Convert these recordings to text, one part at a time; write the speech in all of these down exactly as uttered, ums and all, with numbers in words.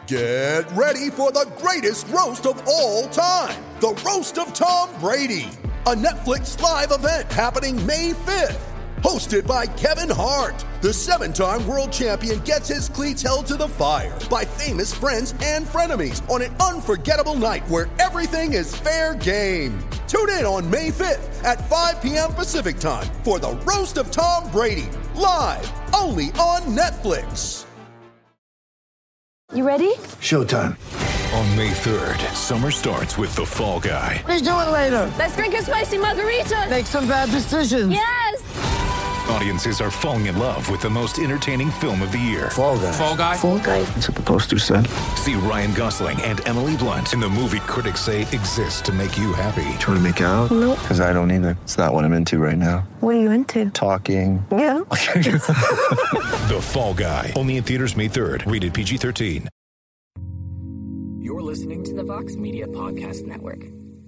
Get ready for the greatest roast of all time, the Roast of Tom Brady, a Netflix live event happening May fifth. Hosted by Kevin Hart, the seven-time world champion gets his cleats held to the fire by famous friends and frenemies on an unforgettable night where everything is fair game. Tune in on May fifth at five p.m. Pacific time for the Roast of Tom Brady, live only on Netflix. You ready? Showtime. On May third, summer starts with The Fall Guy. Let's do it later. Let's drink a spicy margarita. Make some bad decisions. Yes! Audiences are falling in love with the most entertaining film of the year. Fall Guy. Fall Guy? Fall Guy. That's what the poster said. See Ryan Gosling and Emily Blunt in the movie critics say exists to make you happy. Trying to make it out? Nope. Because I don't either. It's not what I'm into right now. What are you into? Talking. Yeah. The Fall Guy. Only in theaters May third. Rated P G thirteen. You're listening to the Vox Media Podcast Network.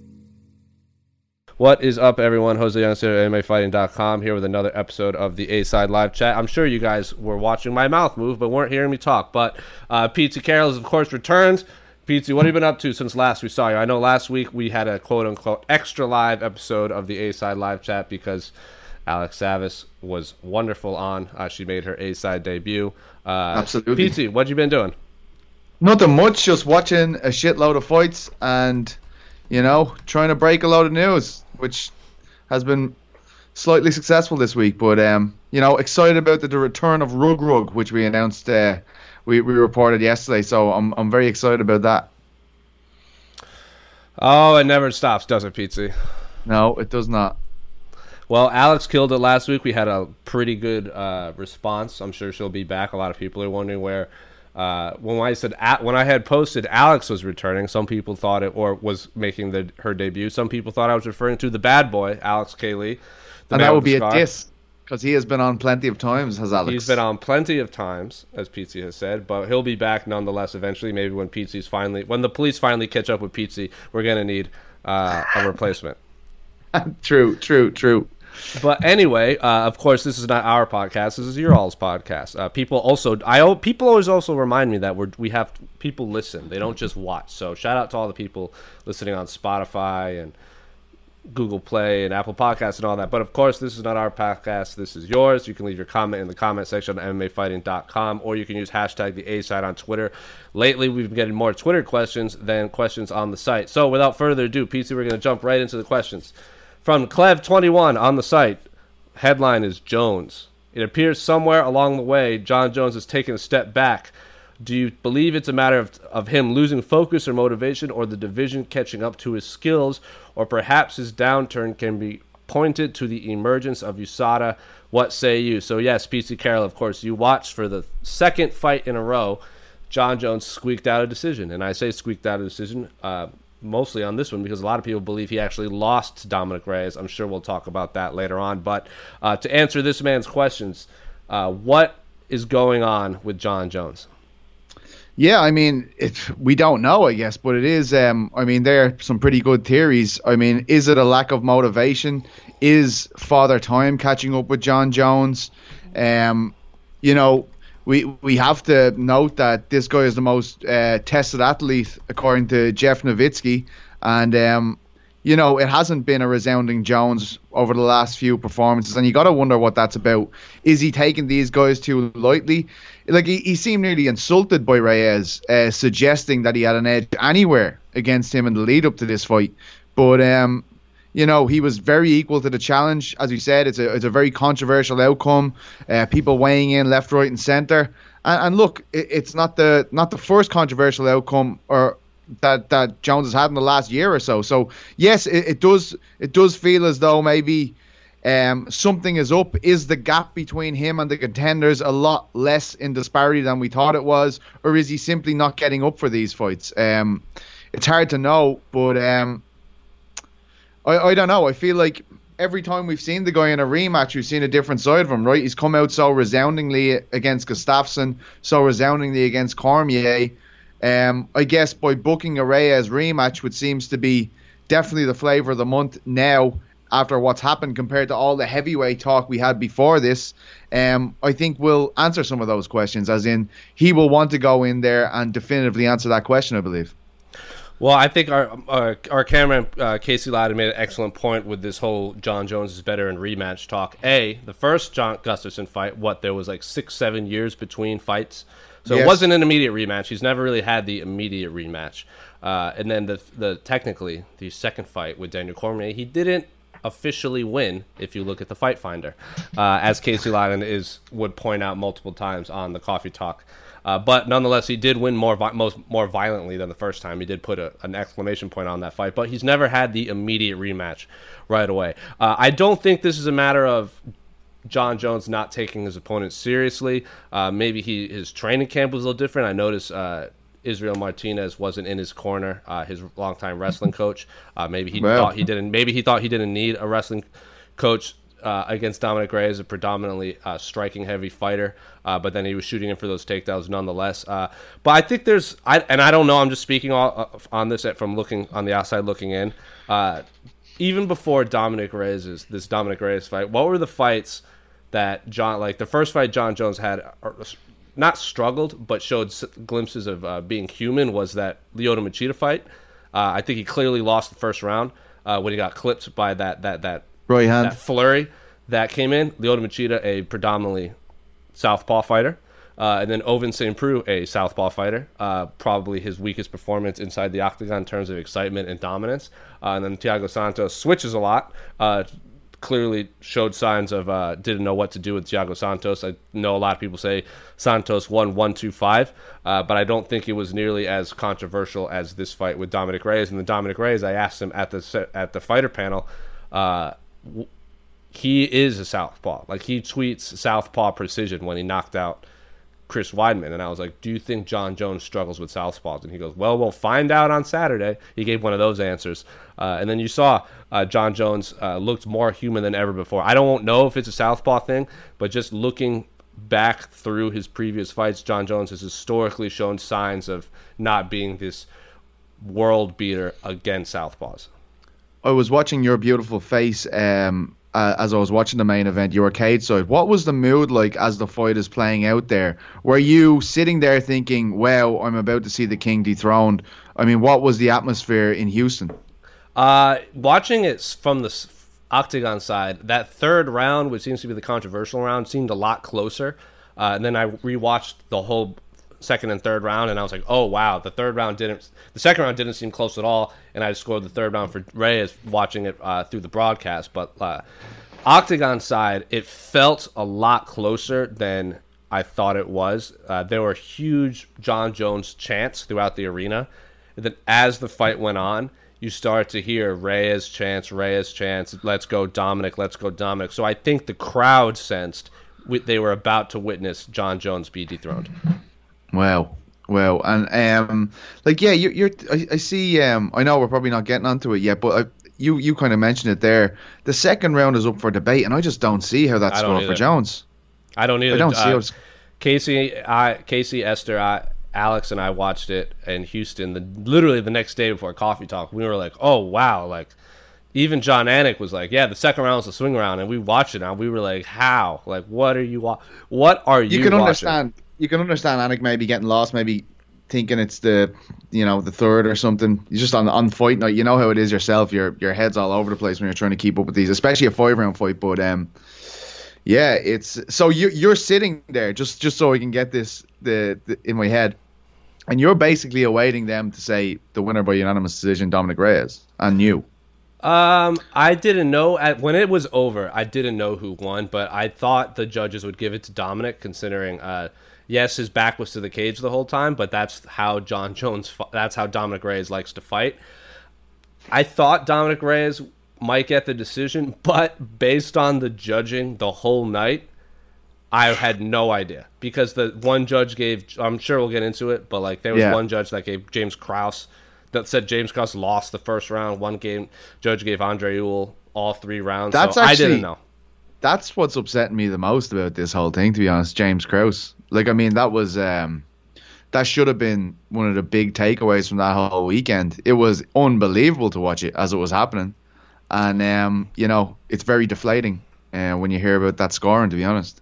What is up, everyone? Jose Youngster, M M A Fighting dot com, here with another episode of the A-Side Live Chat. I'm sure you guys were watching my mouth move, but weren't hearing me talk. But uh, Pete Carroll is, of course, returned. Pete, what have you been up to since last we saw you? I know last week we had a quote-unquote extra live episode of the A-Side Live Chat because Alex Savis was wonderful on. Uh, she made her A-Side debut. Uh, Absolutely. Pete, what you been doing? Nothing much, just watching a shitload of fights and, you know, trying to break a load of news, which has been slightly successful this week. But, um, you know, excited about the, the return of Rug Rug, which we announced, uh, we, we reported yesterday. So I'm I'm very excited about that. Oh, it never stops, does it, Pete? No, it does not. Well, Alex killed it last week. We had a pretty good uh, response. I'm sure she'll be back. A lot of people are wondering where... Uh, when I said when I had posted Alex was returning, some people thought it or was making the her debut. Some people thought I was referring to the bad boy, Alex K. Lee. And that would be a diss because he has been on plenty of times, has Alex. He's been on plenty of times, as Pizzi has said, but he'll be back nonetheless eventually. Maybe when Pizzi's finally, when the police finally catch up with Pizzi, we're gonna need uh, a replacement. True, true, true. But anyway, uh, of course, this is not our podcast. This is your all's podcast. Uh, people also, I people always also remind me that we we have people listen. They don't just watch. So shout out to all the people listening on Spotify and Google Play and Apple Podcasts and all that. But of course, this is not our podcast. This is yours. You can leave your comment in the comment section on M M A Fighting dot com, or you can use hashtag the A-Side on Twitter. Lately, we've been getting more Twitter questions than questions on the site. So without further ado, Pete, we're going to jump right into the questions. From Clev twenty-one on the site, headline is Jones. It appears somewhere along the way, Jon Jones has taken a step back. Do you believe it's a matter of, of him losing focus or motivation, or the division catching up to his skills, or perhaps his downturn can be pointed to the emergence of U S A D A? What say you? So yes, P C Carroll, of course, you watched for the second fight in a row. Jon Jones squeaked out a decision, and I say squeaked out a decision uh, mostly on this one because a lot of people believe he actually lost to Dominic Reyes. I'm sure we'll talk about that later on. But uh, to answer this man's questions, uh, what is going on with Jon Jones? Yeah, I mean, it, we don't know, I guess, but it is, um, I mean, there are some pretty good theories. I mean, is it a lack of motivation? Is Father Time catching up with Jon Jones? Um, you know, We we have to note that this guy is the most uh, tested athlete, according to Jeff Nowitzki. And, um, you know, it hasn't been a resounding Jones over the last few performances. And you got to wonder what that's about. Is he taking these guys too lightly? Like, he, he seemed nearly insulted by Reyes, uh, suggesting that he had an edge anywhere against him in the lead up to this fight. But, um, you know, he was very equal to the challenge. As we said, it's a it's a very controversial outcome. Uh, people weighing in left, right, and center. And, and look, it, it's not the not the first controversial outcome or that that Jones has had in the last year or so. So yes, it, it does it does feel as though maybe um, something is up. Is the gap between him and the contenders a lot less in disparity than we thought it was, or is he simply not getting up for these fights? Um, it's hard to know, but. Um, I, I don't know. I feel like every time we've seen the guy in a rematch, we've seen a different side of him, right? He's come out so resoundingly against Gustafsson, so resoundingly against Cormier. Um, I guess by booking a Reyes rematch, which seems to be definitely the flavour of the month now, after what's happened compared to all the heavyweight talk we had before this, um, I think will answer some of those questions, as in he will want to go in there and definitively answer that question, I believe. Well, I think our our, our cameraman, uh, Casey Ladden, made an excellent point with this whole John Jones is better in rematch talk. A, the first John Gustafsson fight, what, there was like six, seven years between fights. So Yes. it wasn't an immediate rematch. He's never really had the immediate rematch. Uh, and then the the technically, the second fight with Daniel Cormier, he didn't officially win if you look at the Fight Finder, uh, as Casey Ladden is would point out multiple times on the Coffee Talk. Uh, but nonetheless, he did win more vi- most more violently than the first time. He did put a, an exclamation point on that fight, but he's never had the immediate rematch right away. Uh, I don't think this is a matter of John Jones not taking his opponent seriously. Uh, maybe he his training camp was a little different. I noticed uh, Israel Martinez wasn't in his corner, uh, his longtime wrestling coach. Uh, maybe he Wow. thought he didn't. Maybe he thought he didn't need a wrestling coach uh, against Dominic Reyes, a predominantly uh, striking heavy fighter. Uh, but then he was shooting him for those takedowns nonetheless. Uh, but I think there's, I and I don't know. I'm just speaking all, uh, on this from looking on the outside looking in. Uh, even before Dominic Reyes' this Dominic Reyes fight, what were the fights that John, like the first fight John Jones had, or, not struggled, but showed s- glimpses of uh, being human, was that Lyoto Machida fight. Uh, I think he clearly lost the first round uh, when he got clipped by that that that, Right hand. that flurry that came in. Lyoto Machida, a predominantly southpaw fighter. Uh, and then Ovince Saint Preux, a southpaw fighter, uh, probably his weakest performance inside the octagon in terms of excitement and dominance. Uh, and then Thiago Santos switches a lot. Uh, clearly showed signs of uh, didn't know what to do with Thiago Santos. I know a lot of people say Santos won one two five, uh, but I don't think it was nearly as controversial as this fight with Dominic Reyes. And the Dominic Reyes, I asked him at the set, at the fighter panel, uh, w- he is a southpaw. Like, he tweets southpaw precision when he knocked out Chris Weidman, and I was like, do you think John Jones struggles with southpaws? And he goes, well, we'll find out on Saturday. He gave one of those answers. Uh, and then you saw uh, John Jones uh, looked more human than ever before. I don't know if it's a southpaw thing, but just looking back through his previous fights, John Jones has historically shown signs of not being this world beater against southpaws. I was watching Your Beautiful Face um, uh, as I was watching the main event, your cage side. What was the mood like as the fight is playing out there? Were you sitting there thinking, wow, I'm about to see the king dethroned? I mean, what was the atmosphere in Houston? Uh, watching it from the s- octagon side, that third round, which seems to be the controversial round, seemed a lot closer. Uh, and then I rewatched the whole second and third round, and I was like, oh, wow, the third round didn't, the second round didn't seem close at all, and I scored the third round for Reyes watching it uh, through the broadcast. But uh, octagon side, it felt a lot closer than I thought it was. Uh, there were huge John Jones chants throughout the arena. And then as the fight went on, you start to hear Reyes chants, Reyes chants, let's go Dominic, let's go Dominic. So I think the crowd sensed we, they were about to witness John Jones be dethroned. Wow. Wow. And, um, like, yeah, you're, you're I, I see, um, I know we're probably not getting onto it yet, but I, you, you kind of mentioned it there. The second round is up for debate, and I just don't see how that's I don't going for either. Jones. I don't either. I don't see uh, how it's... Casey, I, Casey, Esther, I, Alex, and I watched it in Houston. The, literally the next day before Coffee Talk, we were like, "Oh wow!" Like, even John Anik was like, "Yeah, the second round was a swing round," and we watched it. And we were like, "How? Like, what are you? Wa- what are you?" You can watching? understand. You can understand Anik maybe getting lost, maybe thinking it's the, you know, the third or something. You're just on on fight night. You know how it is yourself. Your your head's all over the place when you're trying to keep up with these, especially a five round fight. But um, yeah, it's so you you're sitting there just just so I can get this the, the in my head, and you're basically awaiting them to say the winner by unanimous decision, Dominic Reyes, and you. Um, I didn't know at when it was over. I didn't know who won, but I thought the judges would give it to Dominic, considering, uh, yes, his back was to the cage the whole time, but that's how John Jones. That's how Dominic Reyes likes to fight. I thought Dominic Reyes might get the decision, but based on the judging the whole night, I had no idea, because the one judge gave. I'm sure we'll get into it, but like there was Yeah. one judge that gave James Krause. That said James Krause lost the first round. One game judge gave Andre Ewell all three rounds. That's so actually, I didn't know. That's what's upsetting me the most about this whole thing, to be honest. James Krause. Like, I mean, that was um, that should have been one of the big takeaways from that whole weekend. It was unbelievable to watch it as it was happening. and um, you know, it's very deflating uh, when you hear about that scoring, to be honest.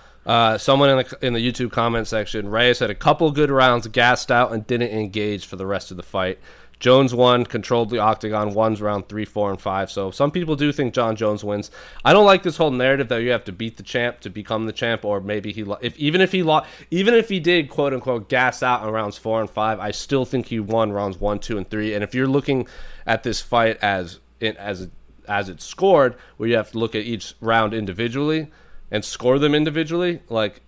Uh, someone in the in the YouTube comment section, Reyes had a couple good rounds, gassed out, and didn't engage for the rest of the fight. Jones won, controlled the octagon, won round three, four, and five. So some people do think Jon Jones wins. I don't like this whole narrative that you have to beat the champ to become the champ, or maybe he, lo- if even if he lost, even if he did quote unquote gas out in rounds four and five, I still think he won rounds one, two, and three. And if you're looking at this fight as it as as it's scored, where you have to look at each round individually and score them individually, like,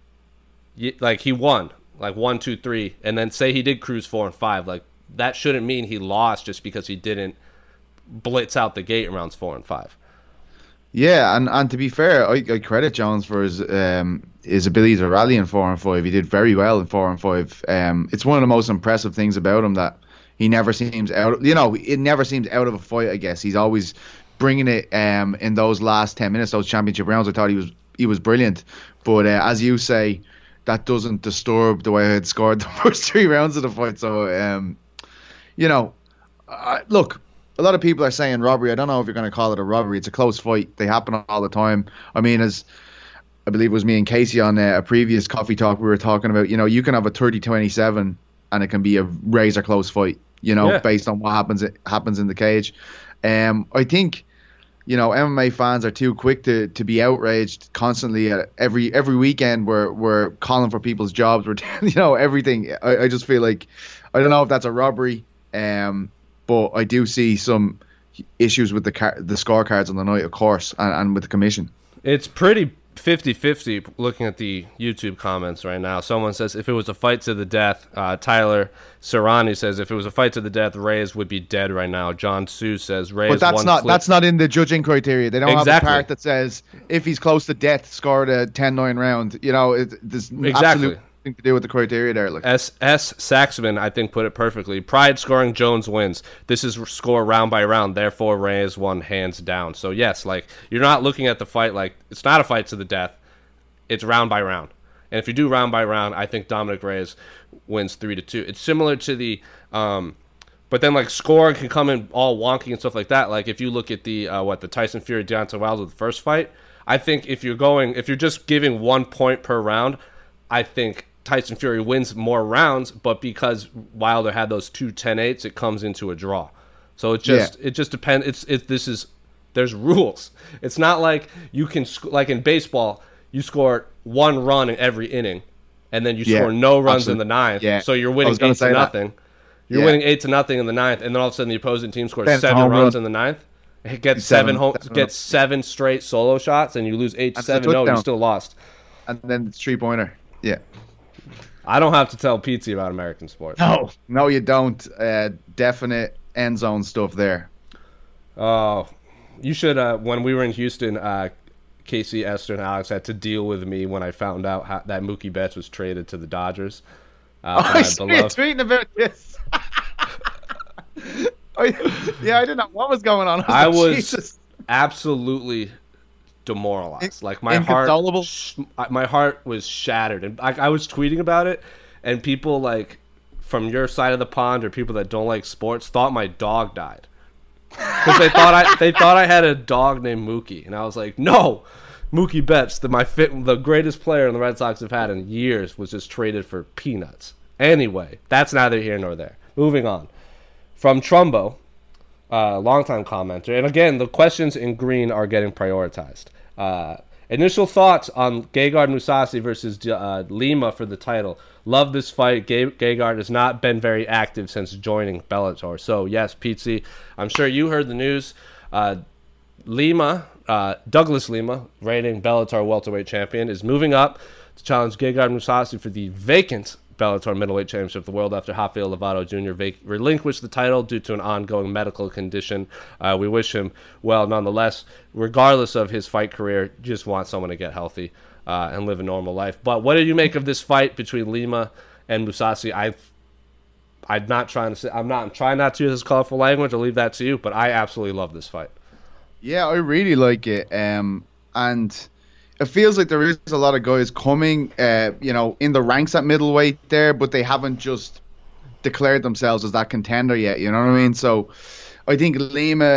like he won, like one, two, three, and then say he did cruise four and five, like that shouldn't mean he lost just because he didn't blitz out the gate in rounds four and five. Yeah, and, and to be fair, I, I credit Jones for his um, his ability to rally in four and five. He did very well in four and five. Um, it's one of the most impressive things about him that he never seems out. You know, it never seems out of a fight. I guess he's always bringing it um, in those last ten minutes, those championship rounds. I thought he was he was brilliant, but uh, as you say, that doesn't disturb the way I had scored the first three rounds of the fight. So, um, you know, uh, look. A lot of people are saying robbery. I don't know if you're going to call it a robbery. It's a close fight. They happen all the time. I mean, as I believe it was me and Casey on a, a previous coffee talk, we were talking about, you know, you can have a thirty twenty-seven and it can be a razor close fight, you know, Yeah. based on what happens happens in the cage. Um, I think, you know, M M A fans are too quick to, to be outraged constantly. At every every weekend we're, we're calling for people's jobs. We're, you know, everything. I, I just feel like, I don't know if that's a robbery. Um, But I do see some issues with the car- the scorecards on the night, of course, and, and with the commission. It's pretty fifty-fifty looking at the YouTube comments right now. Someone says if it was a fight to the death, uh, Tyler Serrani says if it was a fight to the death, Reyes would be dead right now. John Sue says Reyes But that's won not clear- that's not in the judging criteria. They don't Exactly. have a part that says if he's close to death, scored a ten nine round. You know, it, there's Exactly. absolutely nothing to do with the criteria there. Like. S. S. Saxman, I think, put it perfectly. Pride scoring, Jones wins. This is score round by round. Therefore, Reyes won hands down. So, yes, like, you're not looking at the fight like it's not a fight to the death. It's round by round. And if you do round by round, I think Dominic Reyes wins three to two. It's similar to the, um, but then like scoring can come in all wonky and stuff like that. Like if you look at the uh, what the Tyson Fury Deontay Wilder the first fight, I think if you're going if you're just giving one point per round, I think Tyson Fury wins more rounds, but because Wilder had those two ten eights, it comes into a draw. So it just Yeah. it just depends. It's it this is there's rules. It's not like you can sc- like in baseball, you score one run in every inning, and then you Yeah, score no runs absolutely. in the ninth. Yeah. So you're I winning was gonna eight to say that. nothing. You're Yeah. winning eight to nothing in the ninth, and then all of a sudden the opposing team scores Then seven home runs run. in the ninth. It gets Seven- seven home, seven gets seven straight solo shots, and you lose eight to That's a seven. No, you touchdown. still lost. And then it's three pointer. Yeah. I don't have to tell Pizzi about American sports. No, no, you don't. Uh, definite end zone stuff there. Oh, you should. Uh, when we were in Houston, uh, Casey, Esther, and Alex had to deal with me when I found out how, that Mookie Betts was traded to the Dodgers. Uh, Oh, for I my see you beloved- tweeting about this. I, yeah, I didn't know what was going on. I like, was Jesus. absolutely demoralized. In- Like my heart, inconsolable? sh- my heart was shattered, and I, I was tweeting about it, and people like from your side of the pond or people that don't like sports thought my dog died because they thought I they thought I had a dog named Mookie, and I was like, no, Mookie Betts, the my fit, the greatest player the Red Sox have had in years, was just traded for peanuts. Anyway, that's neither here nor there. Moving on. From Trumbo, uh, longtime commenter, and again, the questions in green are getting prioritized. Uh, initial thoughts on Gegard Mousasi versus uh, Lima for the title. Love this fight. Ge- Gegard has not been very active since joining Bellator. So, yes, Pizzi, I'm sure you heard the news. Uh, Lima, uh, Douglas Lima, reigning Bellator welterweight champion, is moving up to challenge Gegard Mousasi for the vacant Bellator middleweight championship of the world after Rafael Lovato Junior vac- relinquished the title due to an ongoing medical condition. Uh, we wish him well nonetheless. Regardless of his fight career, just want someone to get healthy uh, and live a normal life. But what did you make of this fight between Lima and Mousasi? I, I'm not trying to say, I'm not I'm trying not to use this colorful language. I'll leave that to you. But I absolutely love this fight. Yeah, I really like it. Um, and it feels like there is a lot of guys coming, uh, you know, in the ranks at middleweight there, but they haven't just declared themselves as that contender yet. You know what I mean? So I think Lima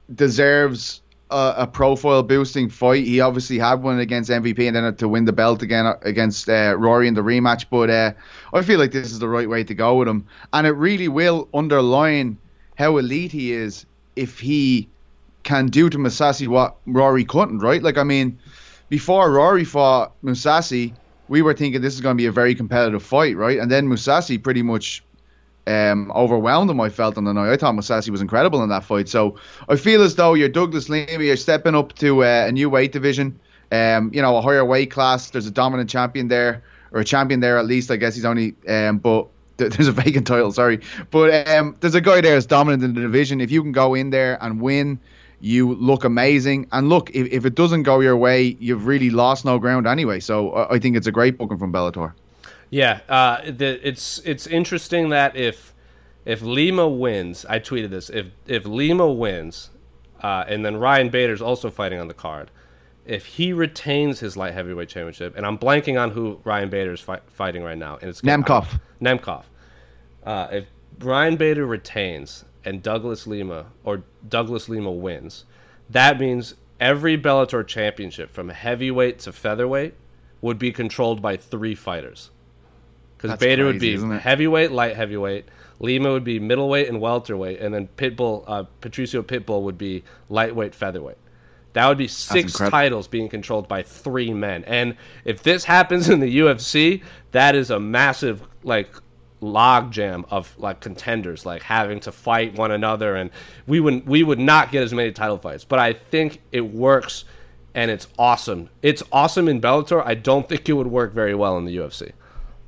deserves a, a profile boosting fight. He obviously had one against M V P and then had to win the belt again against uh, Rory in the rematch. But uh, I feel like this is the right way to go with him, and it really will underline how elite he is if he can do to Mousasi what Rory couldn't. Right? Like, I mean, before Rory fought Mousasi, we were thinking this is going to be a very competitive fight, right? And then Mousasi pretty much um, overwhelmed him, I felt, on the night. I thought Mousasi was incredible in that fight. So I feel as though you're Douglas Lima, you're stepping up to uh, a new weight division, um, you know, a higher weight class. There's a dominant champion there, or a champion there at least. I guess he's only, um, but th- there's a vacant title, sorry. But um, there's a guy there that's dominant in the division. If you can go in there and win, you look amazing. And look, if, if it doesn't go your way, you've really lost no ground anyway. So I, I think it's a great booking from Bellator. Yeah, uh, the, it's it's interesting that if if Lima wins, I tweeted this. If if Lima wins, uh, and then Ryan Bader's also fighting on the card, if he retains his light heavyweight championship, and I'm blanking on who Ryan Bader's fi- fighting right now, and it's Nemkov. Uh, Nemkov. Uh, if Ryan Bader retains and Douglas Lima or Douglas Lima wins, that means every Bellator championship from heavyweight to featherweight would be controlled by three fighters. Because Bader crazy, would be heavyweight, light heavyweight, Lima would be middleweight and welterweight, and then Pitbull, uh, Patricio Pitbull would be lightweight, featherweight. That would be six titles being controlled by three men. And if this happens in the U F C, that is a massive like logjam of like contenders like having to fight one another, and we would we would not get as many title fights. But I think it works, and it's awesome. It's awesome in Bellator. I don't think it would work very well in the U F C.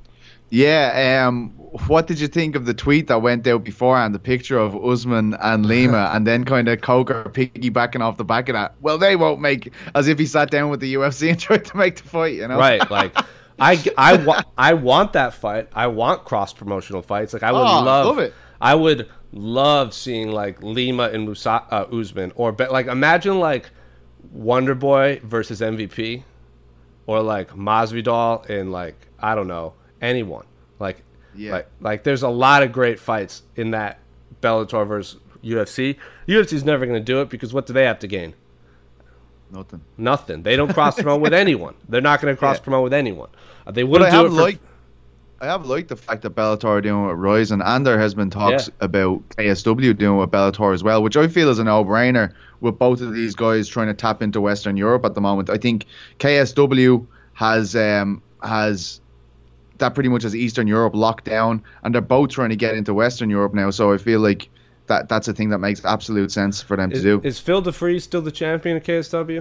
Yeah, um, what did you think of the tweet that went out beforehand, the picture of Usman and Lima, and then kind of Coker piggybacking off the back of that? Well, they won't make, as if he sat down with the U F C and tried to make the fight, you know? Right, like, I, I, wa- I want that fight. I want cross-promotional fights. Like, I would oh, love, love it. I would love seeing, like, Lima and Musa- uh, Usman, or, be- like, imagine, like, Wonder Boy versus M V P, or, like, Masvidal and, like, I don't know, anyone. Like, yeah. like, like, there's a lot of great fights in that Bellator versus U F C. U F C's never going to do it because what do they have to gain? Nothing. Nothing. They don't cross promote with anyone. They're not going to cross promote yeah. with anyone. Uh, they wouldn't do it for. Liked, I have liked the fact that Bellator are doing it with Ryzen, and there has been talks yeah. about K S W doing it with Bellator as well, which I feel is a no-brainer with both of these guys trying to tap into Western Europe at the moment. I think K S W has um has. that pretty much has Eastern Europe locked down, and they're both trying to get into Western Europe now. So I feel like that that's a thing that makes absolute sense for them is, to do. Is Phil DeFries still the champion of K S W?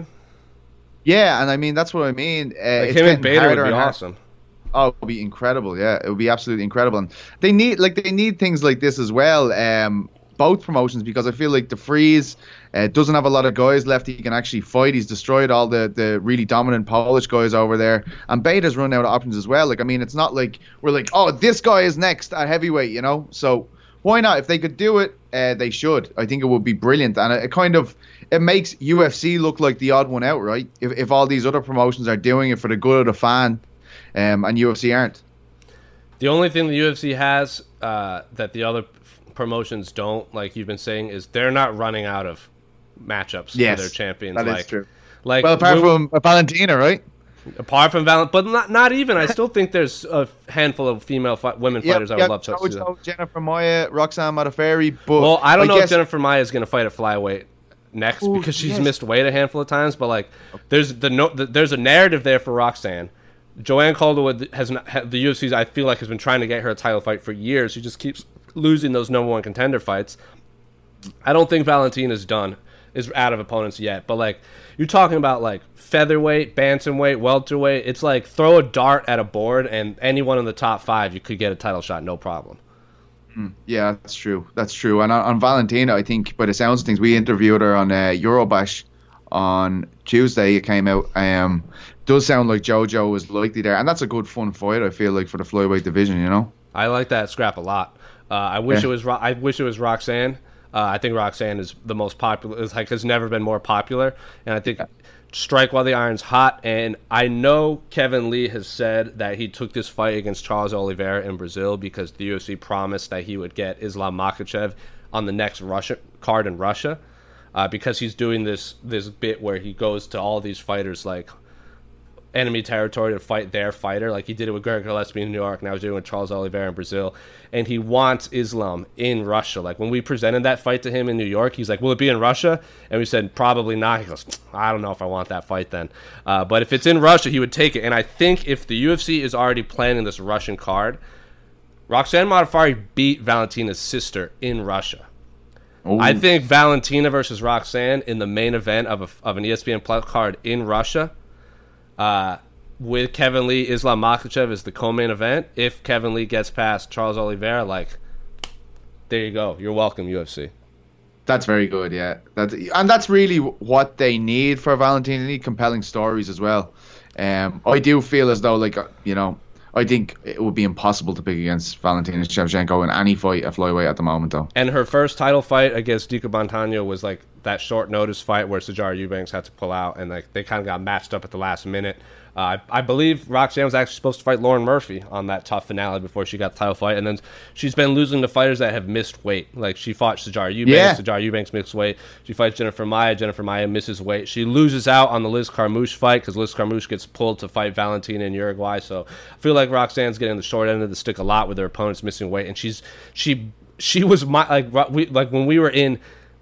Yeah, and I mean that's what I mean. Uh, like him and Bader would be awesome. Oh, it would be incredible. Yeah, it would be absolutely incredible. And they need like they need things like this as well. Um, both promotions, because I feel like DeFries uh, doesn't have a lot of guys left he can actually fight. He's destroyed all the, the really dominant Polish guys over there, and Bader's run out of options as well. Like, I mean, it's not like we're like, oh, this guy is next at heavyweight, you know? So why not? If they could do it, uh, they should. I think it would be brilliant, and it, it kind of it makes U F C look like the odd one out, right? If if all these other promotions are doing it for the good of the fan, um, and U F C aren't. The only thing the U F C has uh, that the other promotions don't, like you've been saying, is they're not running out of matchups yes, for their champions. That like, is true. Like, well, apart from Valentina, right? Apart from Valentina, but not not even. I still think there's a handful of female fi- women yep, fighters I would yep, love to see. So Jennifer Maia, Roxanne Modafferi, but well, I don't I know guess... if Jennifer Maia is going to fight at flyweight next Ooh, because she's yes. missed weight a handful of times. But like, there's the, no, the there's a narrative there for Roxanne. Joanne Calderwood has not, the U F C's I feel like has been trying to get her a title fight for years. She just keeps losing those number one contender fights. I don't think Valentina's done, is out of opponents yet. But like, you're talking about like featherweight, bantamweight, welterweight. It's like throw a dart at a board, and anyone in the top five, you could get a title shot, no problem. Mm, yeah, that's true. That's true. And on, on Valentina, I think by the sounds of things, we interviewed her on uh, Eurobash on Tuesday. It came out. Um, does sound like JoJo is likely there, and that's a good fun fight. I feel like for the flyweight division, you know. I like that scrap a lot. Uh, I wish yeah. it was. Ro- I wish it was Roxanne. Uh, I think Roxanne is the most popular. It's like has never been more popular, and I think strike while the iron's hot. And I know Kevin Lee has said that he took this fight against Charles Oliveira in Brazil because the U F C promised that he would get Islam Makhachev on the next Russia card in Russia. uh, because he's doing this this bit where he goes to all these fighters like enemy territory to fight their fighter. Like he did it with Greg Gillespie in New York, now he's doing it with Charles Oliveira in Brazil, and he wants Islam in Russia. Like when we presented that fight to him in New York, he's like, will it be in Russia? And we said probably not. He goes, I don't know if I want that fight then, uh, but if it's in Russia, he would take it. And I think if the U F C is already planning this Russian card, Roxanne Modafferi beat Valentina's sister in Russia. Ooh. I think Valentina versus Roxanne in the main event of a, of an E S P N Plus card in Russia, Uh, with Kevin Lee, Islam Makhachev is the co-main event. If Kevin Lee gets past Charles Oliveira, like, there you go. You're welcome, U F C. That's very good, yeah. That's, and that's really what they need for Valentina. They need compelling stories as well. Um, I do feel as though, like, you know, I think it would be impossible to pick against Valentina Shevchenko in any fight at flyweight at the moment, though. And her first title fight against Dika Montano was like that short notice fight where Sijara Eubanks had to pull out, and like they kind of got matched up at the last minute. Uh, I, I believe Roxanne was actually supposed to fight Lauren Murphy on that tough finale before she got the title fight, and then she's been losing to fighters that have missed weight. Like she fought Sijara Eubanks, yeah. Sijara Eubanks missed weight. She fights Jennifer Maia, Jennifer Maia misses weight. She loses out on the Liz Carmouche fight because Liz Carmouche gets pulled to fight Valentina in Uruguay. So I feel like Roxanne's getting the short end of the stick a lot with her opponents missing weight, and she's she she was my like we like when we were in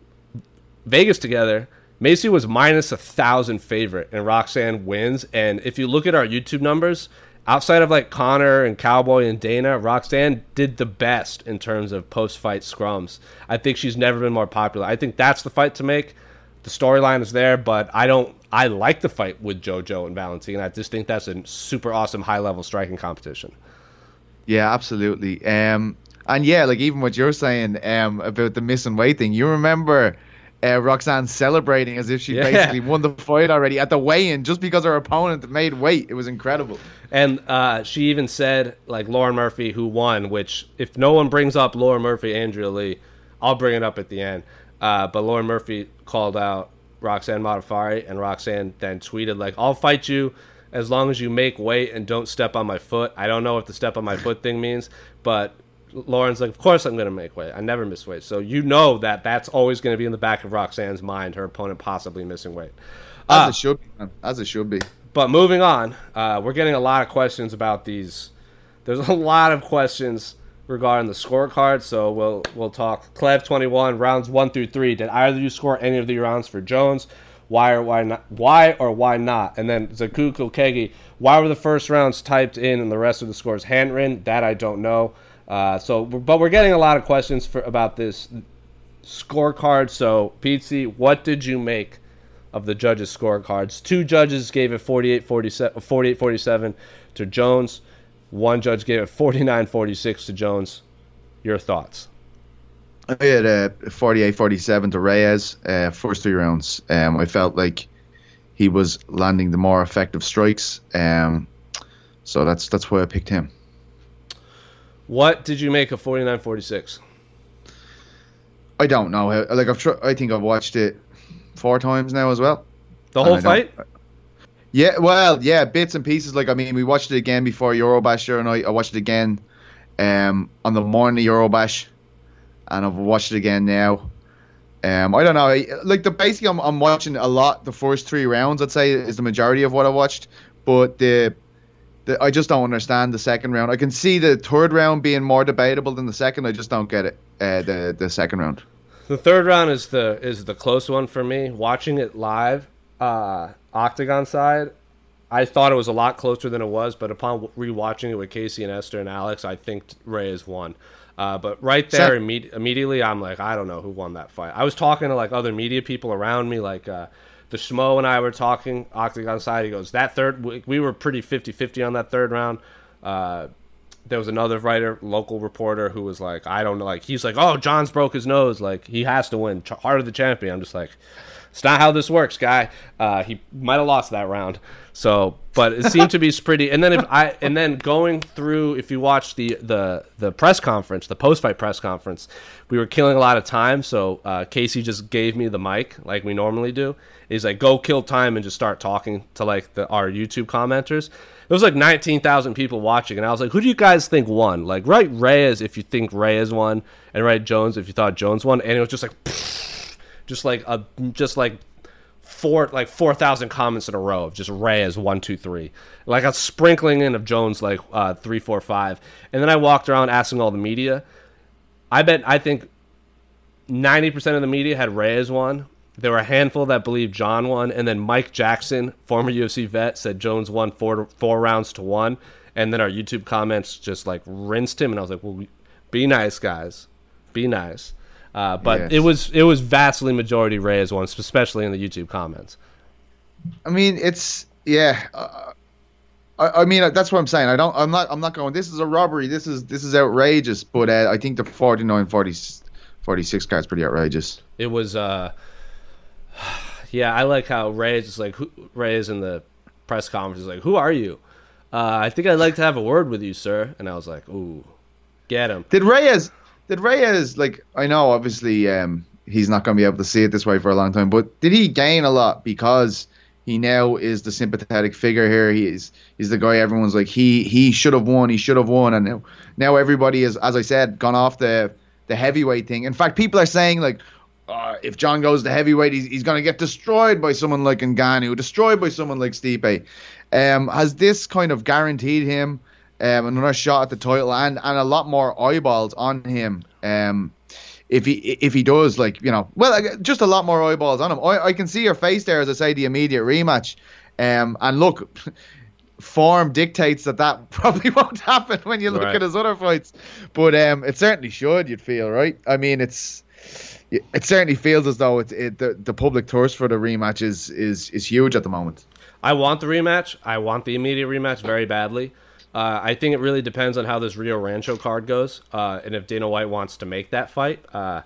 Vegas together, Macy was minus a thousand favorite, and Roxanne wins. And if you look at our YouTube numbers, outside of like Connor and Cowboy and Dana, Roxanne did the best in terms of post-fight scrums. I think she's never been more popular. I think that's the fight to make. The storyline is there, but I don't. I like the fight with JoJo and Valentina. I just think that's a super awesome high-level striking competition. Yeah, absolutely. Um, and yeah, like even what you're saying um about the missing weight thing, you remember. Uh, Roxanne celebrating as if she yeah. basically won the fight already at the weigh-in just because her opponent made weight. It was incredible. And uh, she even said, like, Lauren Murphy, who won, which if no one brings up Lauren Murphy, Andrea Lee, I'll bring it up at the end. Uh, but Lauren Murphy called out Roxanne Modafferi, and Roxanne then tweeted, like, I'll fight you as long as you make weight and don't step on my foot. I don't know what the step on my foot thing means, but Lauren's like, of course I'm going to make weight. I never miss weight. So you know that that's always going to be in the back of Roxanne's mind, her opponent possibly missing weight. As uh, it should be, man. As it should be. But moving on, uh, we're getting a lot of questions about these. There's a lot of questions regarding the scorecard, so we'll we'll talk. Clev twenty-one, rounds one through three. Did either of you score any of the rounds for Jones? Why or why not? Why or why not? And then Zaku Kokegi, why were the first rounds typed in and the rest of the scores handwritten? That I don't know. Uh, so, but we're getting a lot of questions for about this scorecard. So, Pete, what did you make of the judges' scorecards? Two judges gave it forty-eight forty-seven to Jones. One judge gave it forty-nine forty-six to Jones. Your thoughts? I had uh, forty-eight forty-seven to Reyes. Uh, first three rounds, um, I felt like he was landing the more effective strikes. Um, so that's that's why I picked him. What did you make of forty-nine forty-six? I don't know. Like I've, tr- I think I've watched it four times now as well. The whole fight? Yeah, well, yeah, bits and pieces. Like I mean, we watched it again before Eurobash the other night. I watched it again um, on the morning of Eurobash, and I've watched it again now. Um, I don't know. Like the basically, I'm, I'm watching a lot. The first three rounds, I'd say, is the majority of what I watched. But the The, I just don't understand the second round. I can see the third round being more debatable than the second. I just don't get it. Uh, the the second round. The third round is the is the close one for me. Watching it live, uh, Octagon side, I thought it was a lot closer than it was. But upon rewatching it with Casey and Esther and Alex, I think Reyes won. Uh, but right there, Se- imme- immediately, I'm like, I don't know who won that fight. I was talking to like other media people around me, like. Uh, The Schmo and I were talking, Octagon side, he goes, that third, we were pretty fifty-fifty on that third round. Uh, there was another writer, local reporter, who was like, I don't know, like, he's like, oh, John's broke his nose, like, he has to win, Heart of the Champion. I'm just like, it's not how this works, guy. Uh, he might have lost that round. So, but it seemed to be pretty. And then if I, and then going through, if you watch the the the press conference, the post fight press conference, we were killing a lot of time. So uh, Casey just gave me the mic like we normally do. He's like, go kill time and just start talking to like the our YouTube commenters. There was like nineteen thousand people watching, and I was like, who do you guys think won? Like, write Reyes if you think Reyes won, and write Jones if you thought Jones won. And it was just like, pfft, just like a just like four like four thousand comments in a row of just Reyes one two three, like a sprinkling in of Jones like uh, three four five, and then I walked around asking all the media. I bet I think ninety percent of the media had Reyes won. There were a handful that believed John won, and then Mike Jackson, former U F C vet, said Jones won four to, four rounds to one. And then our YouTube comments just like rinsed him, and I was like, "Well, be nice, guys, be nice." Uh, but yes. it was it was vastly majority Reyes won, especially in the YouTube comments. I mean, it's yeah. Uh, I, I mean, that's what I'm saying. I don't. I'm not. I'm not going. This is a robbery. This is this is outrageous. But uh, I think the forty-nine forty, forty-six card's pretty outrageous. It was. Uh, yeah, I like how Reyes is like who, Reyes in the press conference is like, "Who are you?" Uh, I think I'd like to have a word with you, sir. And I was like, "Ooh, get him." Did Reyes? Did Reyes like? I know, obviously, um, he's not going to be able to see it this way for a long time. But did he gain a lot because he now is the sympathetic figure here? He is. He's the guy everyone's like. He he should have won. He should have won. And now, now everybody is, as I said, gone off the the heavyweight thing. In fact, people are saying like, uh, if John goes to heavyweight, he's he's going to get destroyed by someone like Ngannou, destroyed by someone like Stipe. Um, has this kind of guaranteed him um, another shot at the title and, and a lot more eyeballs on him? Um, if he if he does, like, you know, well, just a lot more eyeballs on him. I, I can see your face there as I say the immediate rematch. Um, and look, form dictates that that probably won't happen when you look right. at his other fights. But um, it certainly should. You'd feel, right? I mean, it's. It certainly feels as though it's it, the the public thirst for the rematch is is is huge at the moment. I want the rematch. I want the immediate rematch very badly. Uh, I think it really depends on how this Rio Rancho card goes, uh, and if Dana White wants to make that fight. Uh,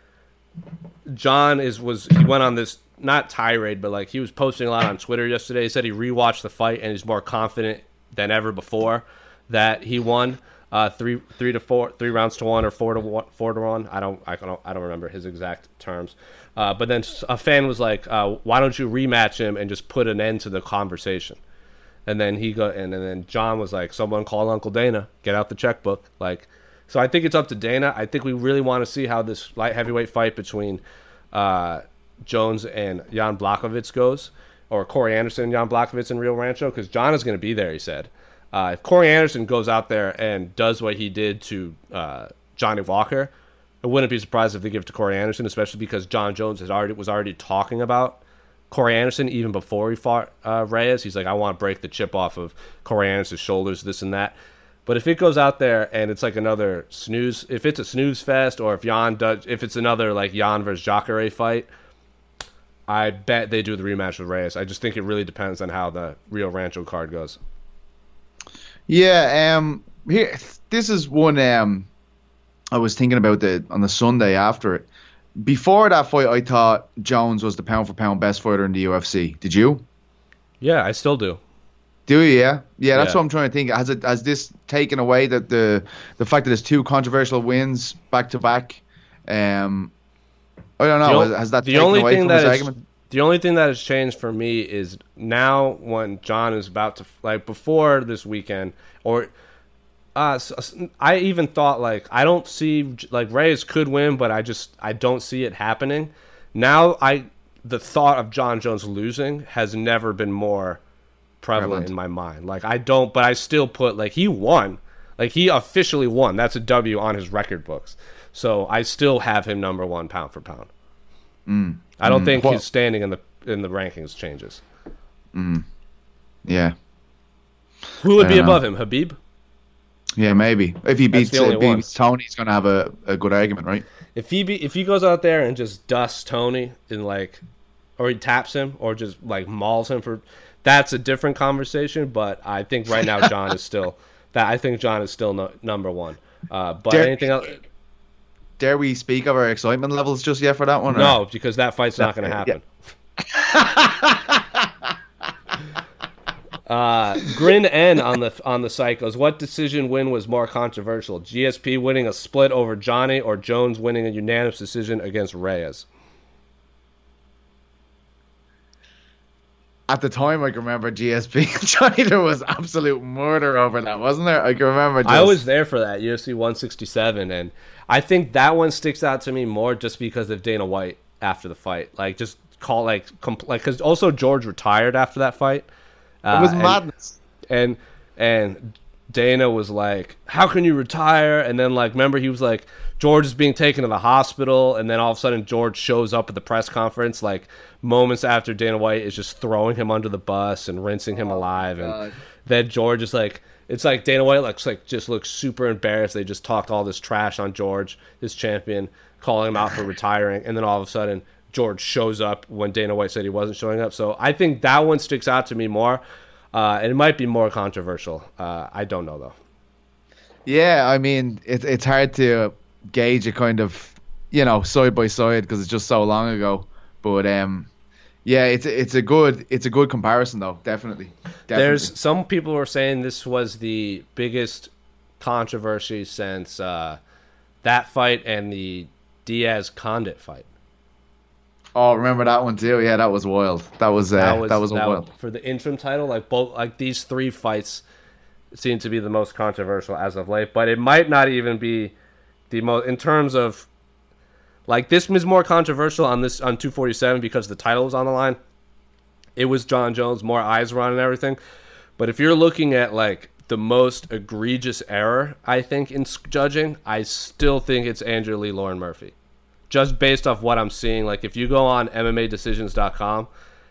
John is was he went on this not tirade, but like he was posting a lot on Twitter yesterday. He said he rewatched the fight and he's more confident than ever before that he won uh, three three to four, three rounds to one, or four to one, four to one. I don't I don't I don't remember his exact terms. Uh, but then a fan was like, uh, "Why don't you rematch him and just put an end to the conversation?" And then he go and, and then John was like, "Someone call Uncle Dana, get out the checkbook." Like, so I think it's up to Dana. I think we really want to see how this light heavyweight fight between uh, Jones and Jan Blachowicz goes, or Corey Anderson and Jan Blachowicz in Rio Rancho, because John is going to be there. He said, uh, if Corey Anderson goes out there and does what he did to uh, Johnny Walker, I wouldn't be surprised if they give it to Corey Anderson, especially because John Jones has already was already talking about Corey Anderson even before he fought uh, Reyes. He's like, I want to break the chip off of Corey Anderson's shoulders, this and that. But if it goes out there and it's like another snooze, if it's a snooze fest, or if Jan does, if it's another like Jan versus Jacare fight, I bet they do the rematch with Reyes. I just think it really depends on how the Rio Rancho card goes. Yeah, um, here this is one um. I was thinking about the on the Sunday after it. Before that fight, I thought Jones was the pound for pound best fighter in the U F C. Did you? Yeah, I still do. Do you? Yeah, yeah. That's Yeah. what I'm trying to think. Has it has this taken away that the the fact that there's two controversial wins back to back? Um, I don't know. The o- has that the taken only away thing from that his is- argument? The only thing that has changed for me is now when John is about to, like before this weekend, or uh, I even thought like, I don't see, like Reyes could win, but I just, I don't see it happening. Now I, the thought of John Jones losing has never been more prevalent Prevalent. in my mind. Like I don't, but I still put like, he won, like he officially won. That's a W on his record books. So I still have him number one pound for pound. Mm. I don't Mm. think Well- his standing in the in the rankings changes. Yeah, Who would I be don't know. above him? Habib? yeah, maybe if he That's beats, the only if he one. beats Tony, he's gonna have a, a good argument, right? If he be, if he goes out there and just dusts Tony and like, or he taps him or just like mauls him for, that's a different conversation. But I think right now John is still that. I think John is still no, number one. Uh, but Dare- anything else? Dare we speak of our excitement levels just yet for that one? or- No, because that fight's not going to happen. uh, Grin N on the on the site goes, what decision win was more controversial? G S P winning a split over Johnny, or Jones winning a unanimous decision against Reyes? At the time, I can remember G S P. Johnny, there was absolute murder over that, wasn't there? I can remember. Just, I was there for that U F C one sixty-seven, and I think that one sticks out to me more just because of Dana White. after the fight. Like just call like compl- like because also George retired after that fight. Uh, It was and, madness. And and Dana was like, "How can you retire?" And then like remember he was like, George is being taken to the hospital, and then all of a sudden George shows up at the press conference like moments after Dana White is just throwing him under the bus and rinsing him Oh, alive, and then George is like, it's like Dana White looks like just looks super embarrassed. They just talked all this trash on George, his champion, calling him out for retiring, and then all of a sudden George shows up when Dana White said he wasn't showing up. So I think that one sticks out to me more. Uh, and it might be more controversial. Uh, I don't know though. Yeah, I mean, it, it's hard to gauge a kind of, you know, side by side because it's just so long ago. But um, yeah, it's it's a good it's a good comparison though, definitely. definitely. There's some people were saying this was the biggest controversy since uh, that fight and the Diaz Condit fight. Oh, remember that one too? Yeah, that was wild. That was uh, that was that was a that wild. was, for the interim title. Like both, like these three fights seem to be the most controversial as of late. But it might not even be the most in terms of like this is more controversial on this on two forty-seven because the title was on the line. It was John Jones, more eyes were on and everything. But if you're looking at like the most egregious error, I think in judging, I still think it's Andrew Lee Lauren Murphy. Just based off what I'm seeing, like if you go on M M A decisions dot com,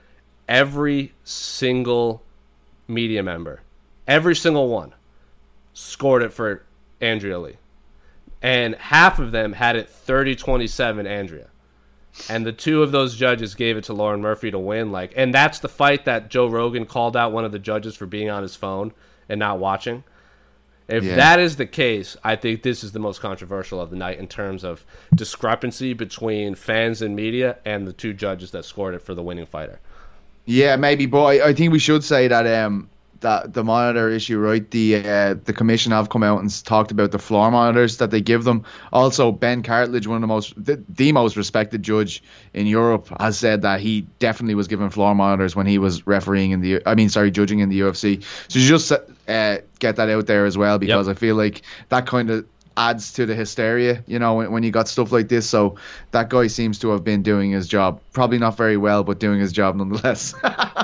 every single media member, every single one, scored it for Andrea Lee. And half of them had it thirty twenty-seven Andrea. And the two of those judges gave it to Lauren Murphy to win. Like, and that's the fight that Joe Rogan called out one of the judges for being on his phone and not watching. If Yeah. that is the case, I think this is the most controversial of the night in terms of discrepancy between fans and media and the two judges that scored it for the winning fighter. Yeah, maybe, but I, I think we should say that um that the monitor issue, right? The uh, the commission have come out and s- talked about the floor monitors that they give them. Also, Ben Cartledge, one of the most the, the most respected judge in Europe, has said that he definitely was given floor monitors when he was refereeing in the I mean sorry judging in the U F C. So you just uh, get that out there as well because Yep. I feel like that kind of adds to the hysteria, you know, when, when you got stuff like this. So that guy seems to have been doing his job, probably not very well, but doing his job nonetheless.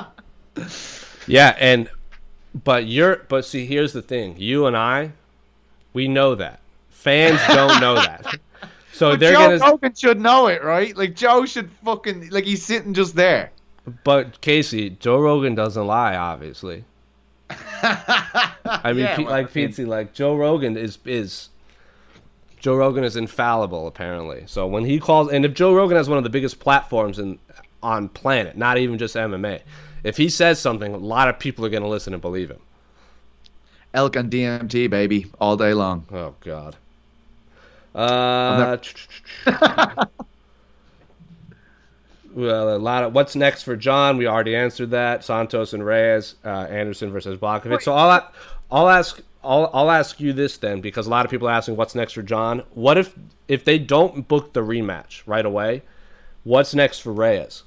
Yeah, and but you're but see here's the thing. You and I, we know that. Fans don't know that. So But they're Joe gonna Rogan should know it, right? Like Joe should fucking like he's sitting just there. But Casey, Joe Rogan doesn't lie, obviously. I mean, Yeah, Pe- well, like I mean- Pete, like Joe Rogan is is Joe Rogan is infallible, apparently. So when he calls, and if Joe Rogan has one of the biggest platforms in on planet, not even just M M A, if he says something, a lot of people are going to listen and believe him. Elk and D M T, baby, all day long. Oh God. Uh, well, a lot of what's next for John. We already answered that. Santos and Reyes, uh, Anderson versus Blachowicz. So I'll a- I'll ask I'll I'll ask you this then, because a lot of people are asking what's next for John. What if if they don't book the rematch right away? What's next for Reyes?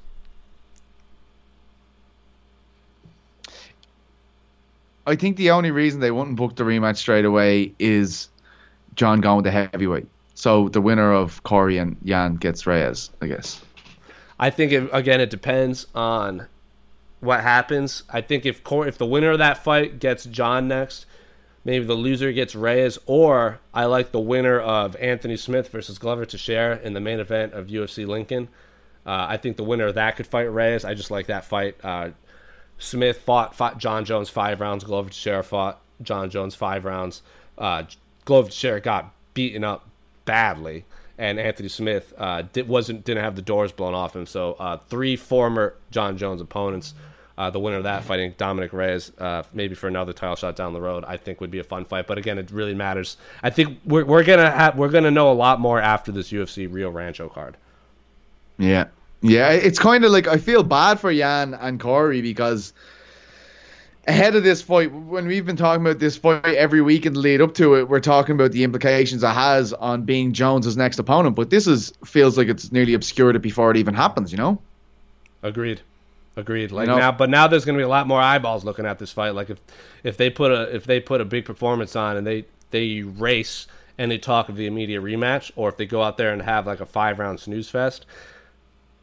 I think the only reason they wouldn't book the rematch straight away is John going with the heavyweight. So the winner of Corey and Jan gets Reyes, I guess. I think it, again it depends on what happens. I think if Cor- if the winner of that fight gets John next, maybe the loser gets Reyes, or I like the winner of Anthony Smith versus Glover Teixeira in the main event of U F C Lincoln. Uh, I think the winner of that could fight Reyes. I just like that fight. Uh, Smith fought, fought John Jones five rounds. Glover Teixeira fought John Jones five rounds. Uh, Glover Teixeira got beaten up badly, and Anthony Smith uh, did, wasn't didn't have the doors blown off him. So uh, three former John Jones opponents. Uh, the winner of that fighting Dominic Reyes, uh, maybe for another title shot down the road, I think would be a fun fight. But again, it really matters. I think we're we're gonna have we're gonna know a lot more after this U F C Rio Rancho card. Yeah. Yeah, it's kind of like I feel bad for Jan and Corey because ahead of this fight, when we've been talking about this fight every week in the lead up to it, we're talking about the implications it has on being Jones's next opponent. But this is feels like it's nearly obscured it before it even happens, you know? Agreed. Agreed. Like You know- now, but now there's going to be a lot more eyeballs looking at this fight. Like if if they put a if they put a big performance on and they they race and they talk of the immediate rematch, or if they go out there and have like a five round snooze fest,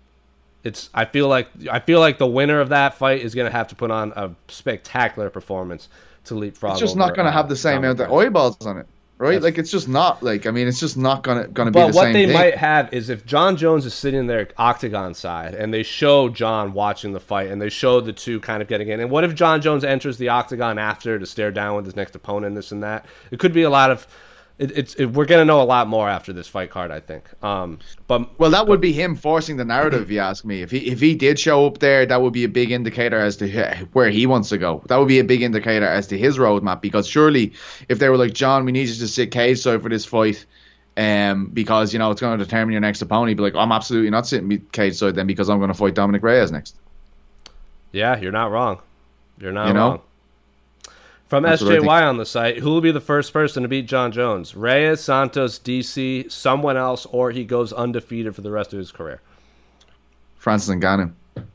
it's I feel like I feel like the winner of that fight is going to have to put on a spectacular performance to leapfrog. It's just over, not going to uh, have the same Dominic amount of Reyes. eyeballs on it, right? That's- like it's just not like I mean, it's just not going to going to be But the what same they thing. might have is if John Jones is sitting there octagon side and they show John watching the fight and they show the two kind of getting in. And what if John Jones enters the octagon after to stare down with his next opponent, this and that? It could be a lot of. It, it's it, we're gonna know a lot more after this fight card, I think. Um, but Well, that would be him forcing the narrative, if you ask me. If he if he did show up there, that would be a big indicator as to h- where he wants to go. That would be a big indicator as to his roadmap. Because surely, if they were like, John, we need you to sit cage side for this fight, um, because you know it's going to determine your next opponent, he'd be like, I'm absolutely not sitting cage side then because I'm going to fight Dominic Reyes next. yeah, you're not wrong. You're not You know? wrong. From That's what I S J Y think. on the site, who will be the first person to beat John Jones? Reyes, Santos, D C, someone else, or he goes undefeated for the rest of his career? Francis Ngannou.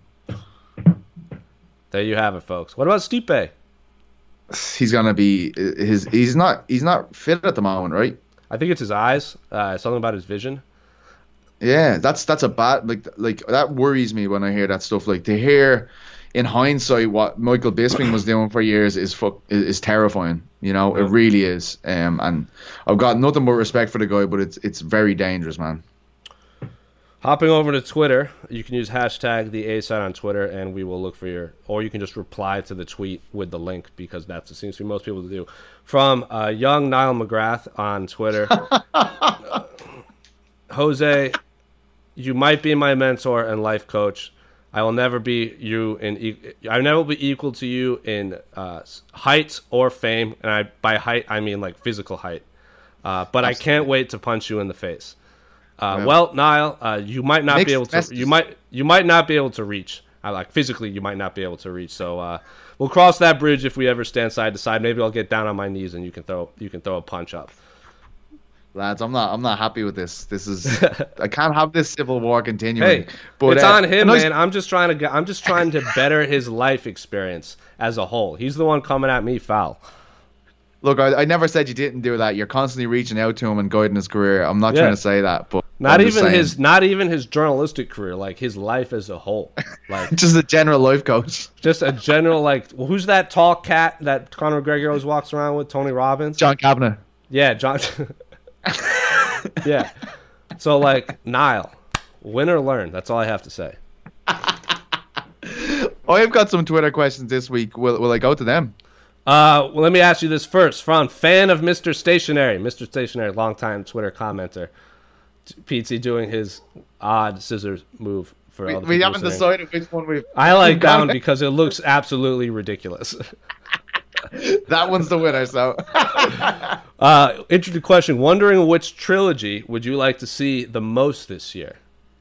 There you have it, folks. What about Stipe? He's gonna be his. He's not. He's not fit at the moment, right? I think it's his eyes. Uh, something about his vision. Yeah, that's that's a bad like like that worries me when I hear that stuff. Like to hear, in hindsight, what Michael Bisping was doing for years is fuck is, is terrifying. You know, it really is. Um, and I've got nothing but respect for the guy, but it's it's very dangerous, man. Hopping over to Twitter, you can use hashtag the A side on Twitter, and we will look for your. Or you can just reply to the tweet with the link because that's what seems to be most people to do. From uh, young Niall McGrath on Twitter, Jose, you might be my mentor and life coach. I will never be you in. E- I will never be equal to you in uh, height or fame, and I by height I mean like physical height. Uh, but I can't wait to punch you in the face. Uh, Yeah. Well, Niall, uh, you might not Mixed be able to. messages. You might. You might not be able to reach. I like physically, you might not be able to reach. So uh, we'll cross that bridge if we ever stand side to side. Maybe I'll get down on my knees and you can throw. You can throw a punch up. Lads, I'm not. I'm not happy with this. This is. I can't have this civil war continuing. Hey, but it's uh, on him, a nice- man. I'm just trying to. Get, I'm just trying to better his life experience as a whole. He's the one coming at me foul. Look, I, I never said you didn't do that. You're constantly reaching out to him and guiding his career. I'm not Yeah. trying to say that, but Not I'm just even saying. his. Not even his journalistic career. Like his life as a whole. Like just a general life coach. just a general. Like well, who's that tall cat that Conor McGregor always walks around with? Tony Robbins. John Kavanagh. Yeah, John. Yeah. So, like, Niall, win or learn. That's all I have to say. I've got some Twitter questions this week. Will Will I go to them? Uh, well, let me ask you this first. From fan of Mister Stationary. Mister Stationary, longtime Twitter commenter. P T doing his odd scissors move for We, all the we people haven't listening. decided which one we've. I like that gone one with. because it looks absolutely ridiculous. That one's the winner. So Uh, interesting question. Wondering which trilogy would you like to see the most this year?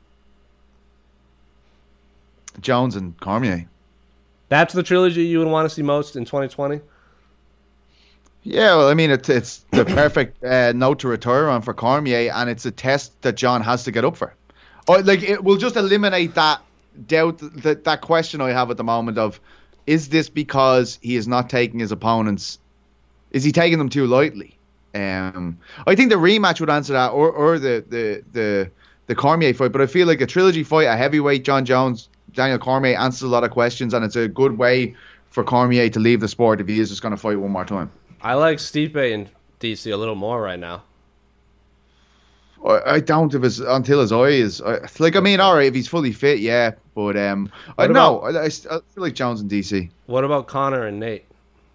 Jones and Cormier. That's the trilogy you would want to see most in twenty twenty? Yeah, well, I mean, it's it's the perfect uh, note to retire on for Cormier, and it's a test that John has to get up for. Or like, it will just eliminate that doubt, that that question I have at the moment of, is this because he is not taking his opponents? Is he taking them too lightly? Um, I think the rematch would answer that, or or the the the the Cormier fight. But I feel like a trilogy fight, a heavyweight John Jones, Daniel Cormier answers a lot of questions, and it's a good way for Cormier to leave the sport if he is just going to fight one more time. I like Stipe and D C a little more right now. I, I don't if it's until his eye is I, like I mean, all right, if he's fully fit, yeah, but um, I What know about- I, I, I feel like Jones and D C. What about Connor and Nate?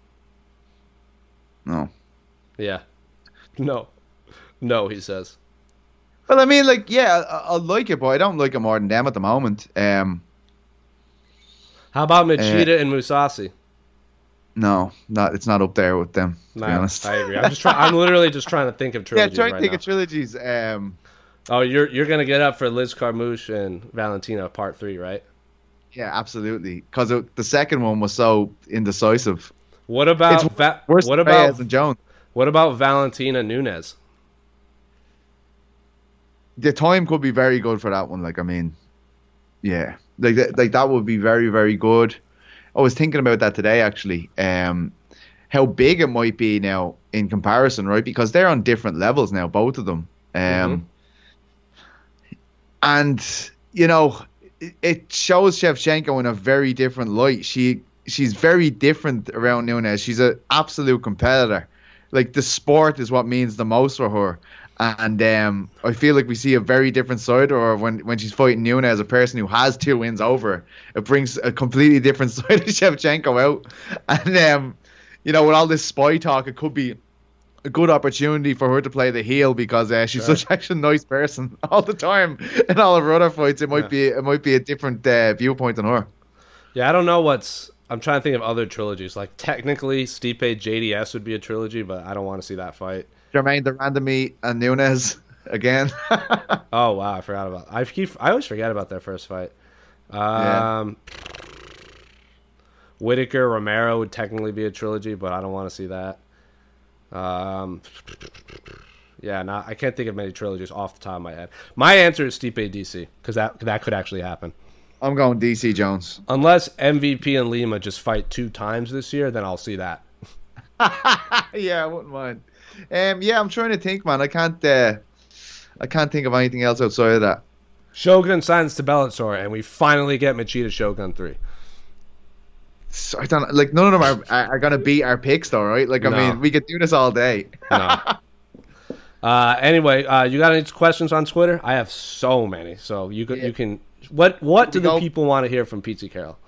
No. Yeah. No. No, he says. Well, I mean, like, yeah, I, I like it, but I don't like it more than them at the moment. Um, How about Machida and Musasi? no, not it's not up there with them. To Nah, be honest. I agree. I'm just trying. I'm literally just trying to think of yeah, trilogies trying to right think now. of trilogies. Um, Oh, you're you're gonna get up for Liz Carmouche and Valentina Part Three, right? yeah, absolutely, because the second one was so indecisive. What about It's Va- worse what than about Reyes and Jones. what about Valentina Nunes? The time could be very good for that one. Like, I mean, yeah, like that, like that would be very, very good. I was thinking about that today, actually. Um, how big it might be now in comparison, right? Because they're on different levels now, both of them. Um, Mm-hmm. and you know, it, it shows Shevchenko in a very different light. She she's very different around Nunes. She's an absolute competitor. Like, the sport is what means the most for her. And um, I feel like we see a very different side of her when, when she's fighting Nunes, a person who has two wins over her. It brings a completely different side of Shevchenko out. And, um, you know, with all this spy talk, it could be a good opportunity for her to play the heel because uh, she's sure. such actually a nice person all the time. In all of her other fights, it might yeah. be it might be a different uh, viewpoint on her. Yeah, I don't know what's... I'm trying to think of other trilogies. Like, technically, Stipe J D S would be a trilogy, but I don't want to see that fight. Jermaine de Randamie and Nunes again. Oh, wow, I forgot about I keep I always forget about their first fight. Um, yeah. Whitaker, Romero would technically be a trilogy, but I don't want to see that. Um, yeah, not, I can't think of many trilogies off the top of my head. My answer is Stipe D C, because that, that could actually happen. I'm going D C Jones. Unless M V P and Lima just fight two times this year, then I'll see that. Yeah, I wouldn't mind. Um, yeah, I'm trying to think, man. I can't. Uh, I can't think of anything else outside of that. Shogun signs to Bellator, and we finally get Machida Shogun three. So I don't like. None of them are are, are gonna beat our picks, though, right? Like, I no. mean, we could do this all day. No. Uh, anyway, uh, you got any questions on Twitter? I have so many, so you could, yeah. you can. What what do the go? people want to hear from Pizza Carroll?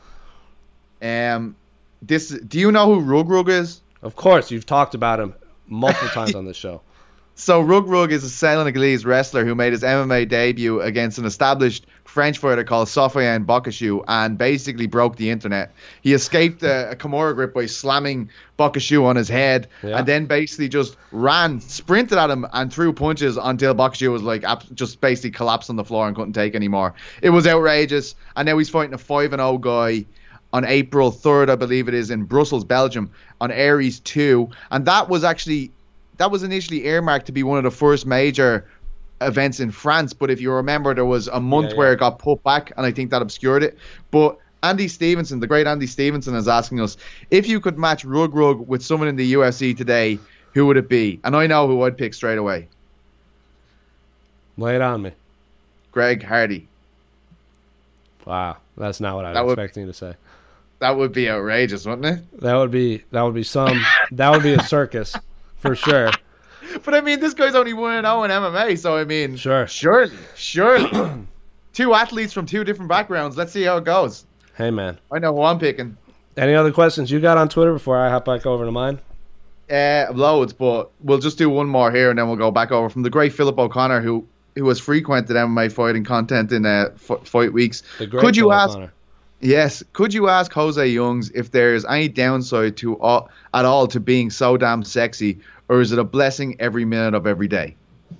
Um, this. Do you know who Rug Rug is? Of course, you've talked about him multiple times on this show. So Rug Rug is a Senegalese wrestler who made his M M A debut against an established French fighter called Sofiane Bokashu and basically broke the internet. He escaped a, a Kimura grip by slamming Bokashu on his head yeah. and then basically just ran, sprinted at him and threw punches until Bokashu was like just basically collapsed on the floor and couldn't take anymore. It was outrageous. And now he's fighting a five and oh guy on April third, I believe it is, in Brussels, Belgium, on Aries two. And that was actually... That was initially earmarked to be one of the first major events in France, but if you remember, there was a month yeah, yeah. where it got put back, and I think that obscured it. But Andy Stevenson, the great Andy Stevenson, is asking us, if you could match Rug Rug with someone in the U F C today, who would it be? And I know who I'd pick straight away. Lay it on me. Greg Hardy. Wow, that's not what I was expecting you to say. That would be outrageous, wouldn't it? That would be that would be some that would be a circus. For sure. But I mean, this guy's only one and oh in M M A, so I mean, sure. surely, surely. Two athletes from two different backgrounds. Let's see how it goes. Hey, man. I know who I'm picking. Any other questions you got on Twitter before I hop back over to mine? Uh, loads, but we'll just do one more here and then we'll go back over from the great Philip O'Connor, who who has frequented M M A fighting content in uh, f- fight weeks. The great Could you Phil ask? O'Connor. Yes. Could you ask Jose Youngs if there's any downside to uh, at all to being so damn sexy, or is it a blessing every minute of every day?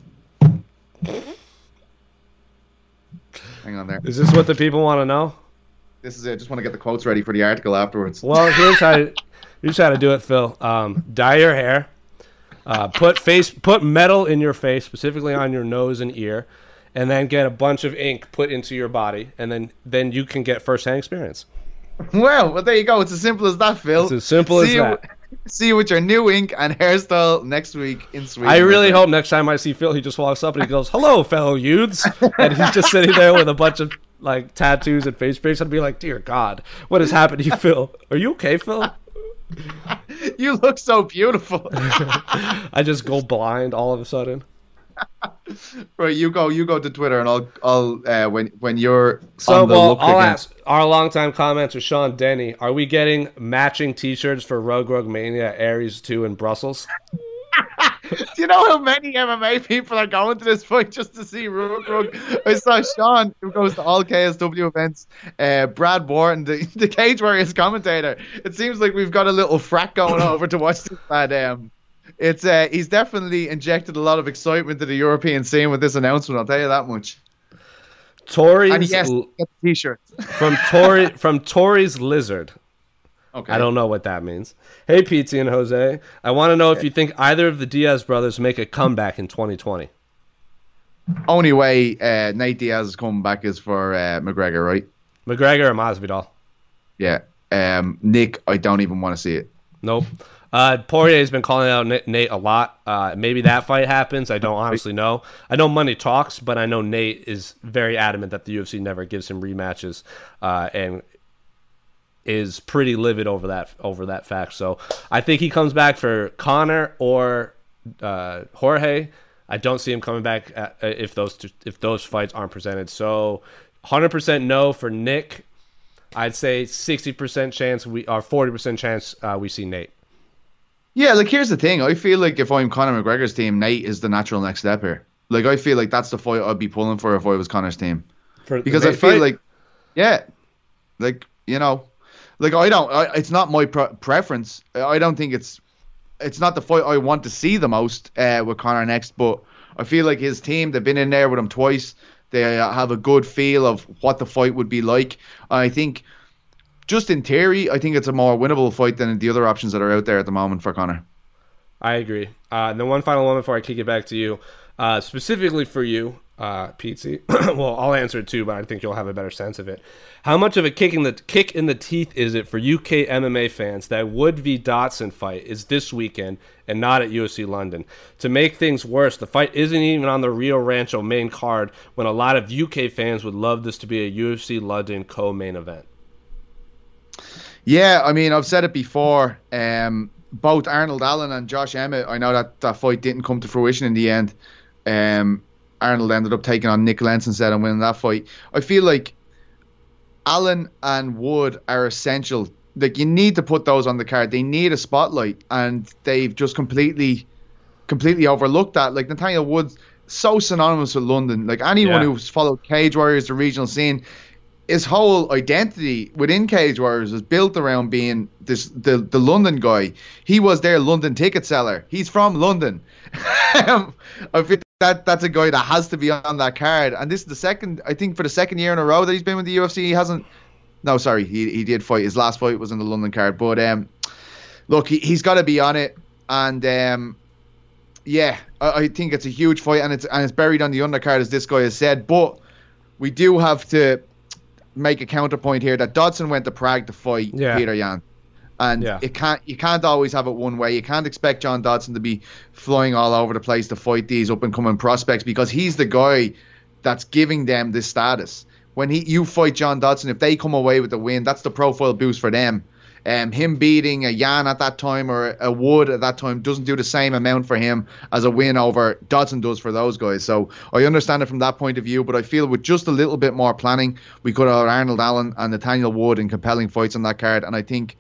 Hang on there. Is this what the people want to know? This is it. Just want to get the quotes ready for the article afterwards. Well, here's how to, here's how to do it, Phil. Um, dye your hair. Uh, put face put metal in your face, specifically on your nose and ear. And then get a bunch of ink put into your body, and then, then you can get first-hand experience. Well, well, there you go. It's as simple as that, Phil. It's as simple see as that. You, see you with your new ink and hairstyle next week in Sweden. I really hope next time I see Phil, he just walks up and he goes, "Hello, fellow youths," and he's just sitting there with a bunch of like tattoos and face paints. I'd be like, "Dear God, what has happened to you, Phil? Are you okay, Phil?" You look so beautiful. I just go blind all of a sudden. Right, you go. You go to Twitter, and I'll. I'll. Uh, when when you're. So on the well, look I'll again. ask our longtime commenter Sean Denny: are we getting matching T-shirts for Rug Rug Mania Aries two in Brussels? Do you know how many M M A people are going to this fight just to see Rug Rug? I saw Sean, who goes to all K S W events, uh, Brad Wharton, the, the Cage Warriors commentator. It seems like we've got a little frack going over to watch this lad. Um, it's uh, he's definitely injected a lot of excitement to the European scene with this announcement. I'll tell you that much. Tory's and yes, get the t-shirt from Tory from Tory's Lizard. Okay. I don't know what that means. Hey, Pete and Jose. I want to know if you think either of the Diaz brothers make a comeback in twenty twenty. Only way uh, Nate Diaz is coming back is for uh, McGregor, right? McGregor or Masvidal. Yeah. Um, Nick, I don't even want to see it. Nope. Uh, Poirier's been calling out Nate, Nate a lot. Uh, maybe that fight happens. I don't honestly know. I know money talks, but I know Nate is very adamant that the U F C never gives him rematches, uh, and is pretty livid over that over that fact. So I think he comes back for Conor or uh, Jorge. I don't see him coming back at, if those two, if those fights aren't presented. So one hundred percent no for Nick. I'd say sixty percent chance we or forty percent chance uh, we see Nate. Yeah, like here's the thing. I feel like if I'm Conor McGregor's team, Nate is the natural next step here. Like I feel like that's the fight I'd be pulling for if I was Conor's team. For because I feel fight? like, yeah, like you know, like I don't. I, it's not my pre- preference. I don't think it's. It's not the fight I want to see the most uh, with Conor next. But I feel like his team. They've been in there with him twice. They have a good feel of what the fight would be like. I think. Just in theory, I think it's a more winnable fight than the other options that are out there at the moment for Conor. I agree. Uh, and then one final one before I kick it back to you. Uh, specifically for you, uh, Pete. Well, I'll answer it too, but I think you'll have a better sense of it. How much of a kick in the kick in the teeth is it for U K M M A fans that Wood v Dotson fight is this weekend and not at U F C London? To make things worse, the fight isn't even on the Rio Rancho main card when a lot of U K fans would love this to be a U F C London co-main event. Yeah, I mean, I've said it before. Um, both Arnold Allen and Josh Emmett, I know that that fight didn't come to fruition in the end. Um, Arnold ended up taking on Nick Lentz instead and winning that fight. I feel like Allen and Wood are essential. Like, you need to put those on the card. They need a spotlight, and they've just completely, completely overlooked that. Like, Nathaniel Wood's so synonymous with London. Like, anyone yeah. who's followed Cage Warriors, the regional scene, his whole identity within Cage Warriors was built around being this the, the London guy. He was their London ticket seller. He's from London. I think that that's a guy that has to be on that card. And this is the second, I think, for the second year in a row that he's been with the U F C. He hasn't. No, sorry, he he did fight. His last fight was in the London card. But um, look, he he's got to be on it. And um, yeah, I, I think it's a huge fight, and it's and it's buried on the undercard, as this guy has said. But we do have to make a counterpoint here that Dodson went to Prague to fight yeah. Peter Yan, and yeah. it can't you can't always have it one way. You can't expect John Dodson to be flying all over the place to fight these up and coming prospects, because he's the guy that's giving them this status. When he you fight John Dodson, if they come away with the win, that's the profile boost for them. Um, him beating a Yan at that time or a Wood at that time doesn't do the same amount for him as a win over Dodson does for those guys. So I understand it from that point of view, but I feel with just a little bit more planning, we could have Arnold Allen and Nathaniel Wood in compelling fights on that card. And I think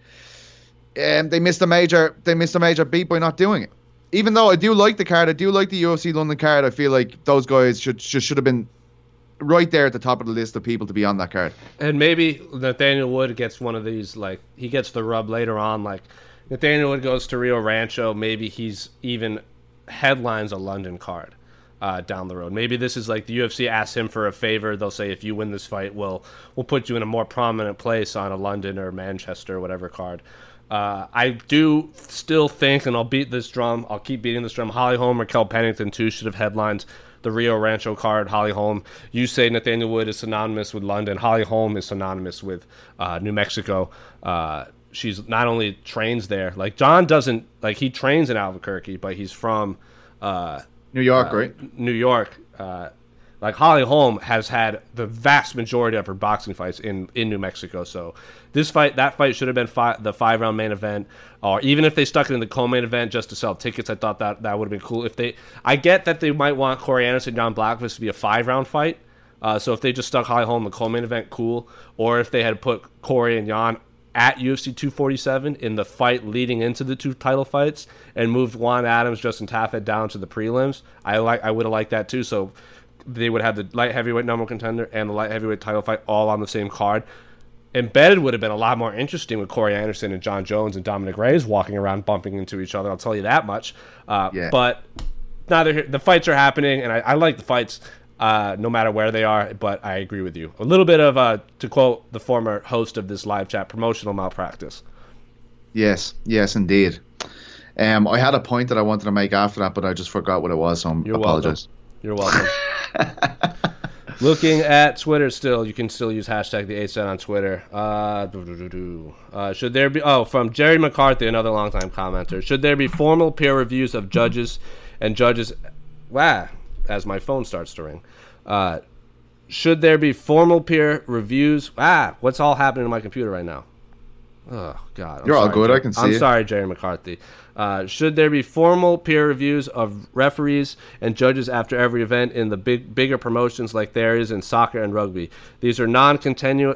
um, they missed a major they missed a major beat by not doing it. Even though I do like the card, I do like the U F C London card, I feel like those guys should just should have been right there at the top of the list of people to be on that card. And maybe Nathaniel Wood gets one of these, like, he gets the rub later on, like, Nathaniel Wood goes to Rio Rancho, maybe he's even headlines a London card uh, down the road. Maybe this is like the U F C asks him for a favor, they'll say, if you win this fight, we'll, we'll put you in a more prominent place on a London or Manchester or whatever card. Uh, I do still think, and I'll beat this drum, I'll keep beating this drum, Holly Holm or Kel Pennington too should have headlined the Rio Rancho card. Holly Holm, you say Nathaniel Wood is synonymous with London. Holly Holm is synonymous with uh, New Mexico. Uh, she's not only trains there, like John doesn't, like he trains in Albuquerque, but he's from uh, New York, uh, right? New York. Uh, like Holly Holm has had the vast majority of her boxing fights in, in New Mexico. So this fight, that fight should have been fi- the five round main event, or even if they stuck it in the co-main event just to sell tickets, I thought that that would have been cool. If they, I get that they might want Corey Anderson and John Blachowicz to be a five round fight. Uh, so if they just stuck Holly Holm in the co-main event, cool. Or if they had put Corey and Jan at U F C two forty-seven in the fight leading into the two title fights and moved Juan Adams, Justin Taffet down to the prelims, I like, I would have liked that too. So they would have the light heavyweight number one contender and the light heavyweight title fight all on the same card. Embedded would have been a lot more interesting with Corey Anderson and John Jones and Dominic Reyes walking around bumping into each other. I'll tell you that much. Uh, yeah. But neither here, the fights are happening, and I, I like the fights uh, no matter where they are, but I agree with you. A little bit of, uh, to quote the former host of this live chat, promotional malpractice. Yes, yes, indeed. Um, I had a point that I wanted to make after that, but I just forgot what it was, so I You're apologize. Welcome. You're welcome. Looking at Twitter still, you can still use hashtag the eight cent on Twitter. Uh, uh, should there be, oh, from Jerry McCarthy, another longtime commenter. Should there be formal peer reviews of judges and judges, wow, as my phone starts to ring. Uh, should there be formal peer reviews? Ah, what's all happening to my computer right now? Oh, God. I'm You're all sorry, good. Jerry. I can see I'm it. sorry, Jerry McCarthy. Uh, should there be formal peer reviews of referees and judges after every event in the big, bigger promotions like there is in soccer and rugby? These are non-contentious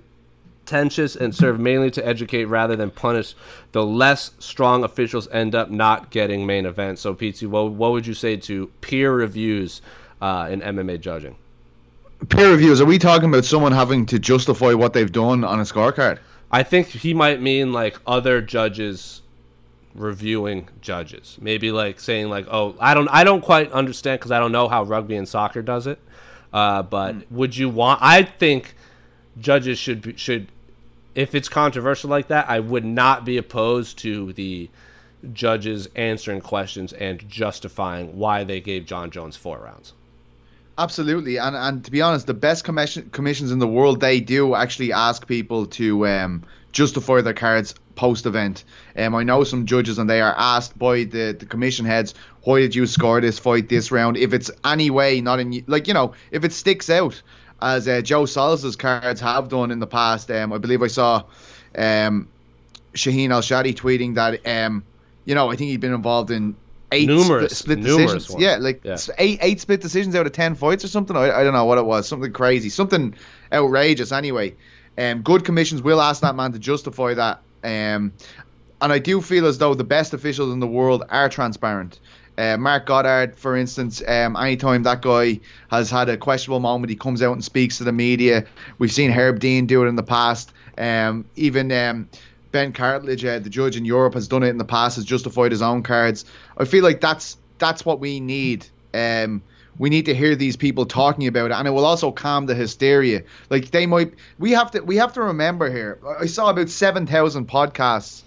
and serve mainly to educate rather than punish. The less strong officials end up not getting main events. So, Pete, what, what would you say to peer reviews uh, in M M A judging? Peer reviews, are we talking about someone having to justify what they've done on a scorecard? I think he might mean like other judges reviewing judges. Maybe like saying like, oh, I don't I don't quite understand because I don't know how rugby and soccer does it. Uh, but mm. would you want I think judges should be, should if it's controversial like that, I would not be opposed to the judges answering questions and justifying why they gave John Jones four rounds. Absolutely, and and to be honest, the best commission, commissions in the world, they do actually ask people to um, justify their cards post-event. Um, I know some judges, and they are asked by the, the commission heads, why did you score this fight this round? If it's any way not in, like, you know, if it sticks out, as uh, Joe Salas' cards have done in the past. Um, I believe I saw um, Shaheen Al-Shadi tweeting that, um, you know, I think he'd been involved in eight numerous, split, split numerous decisions. ones. Yeah, like yeah. eight eight split decisions out of ten fights or something. I, I don't know what it was. Something crazy. Something outrageous anyway. Um, good commissions will ask that man to justify that. Um, and I do feel as though the best officials in the world are transparent. Uh, Mark Goddard, for instance, um, anytime that guy has had a questionable moment, he comes out and speaks to the media. We've seen Herb Dean do it in the past. Um, even um, Ben Cartledge, uh, the judge in Europe, has done it in the past, has justified his own cards. I feel like that's that's what we need. Um, we need to hear these people talking about it, and it will also calm the hysteria. Like they might, we have to, we have to remember here. I saw about seven thousand podcasts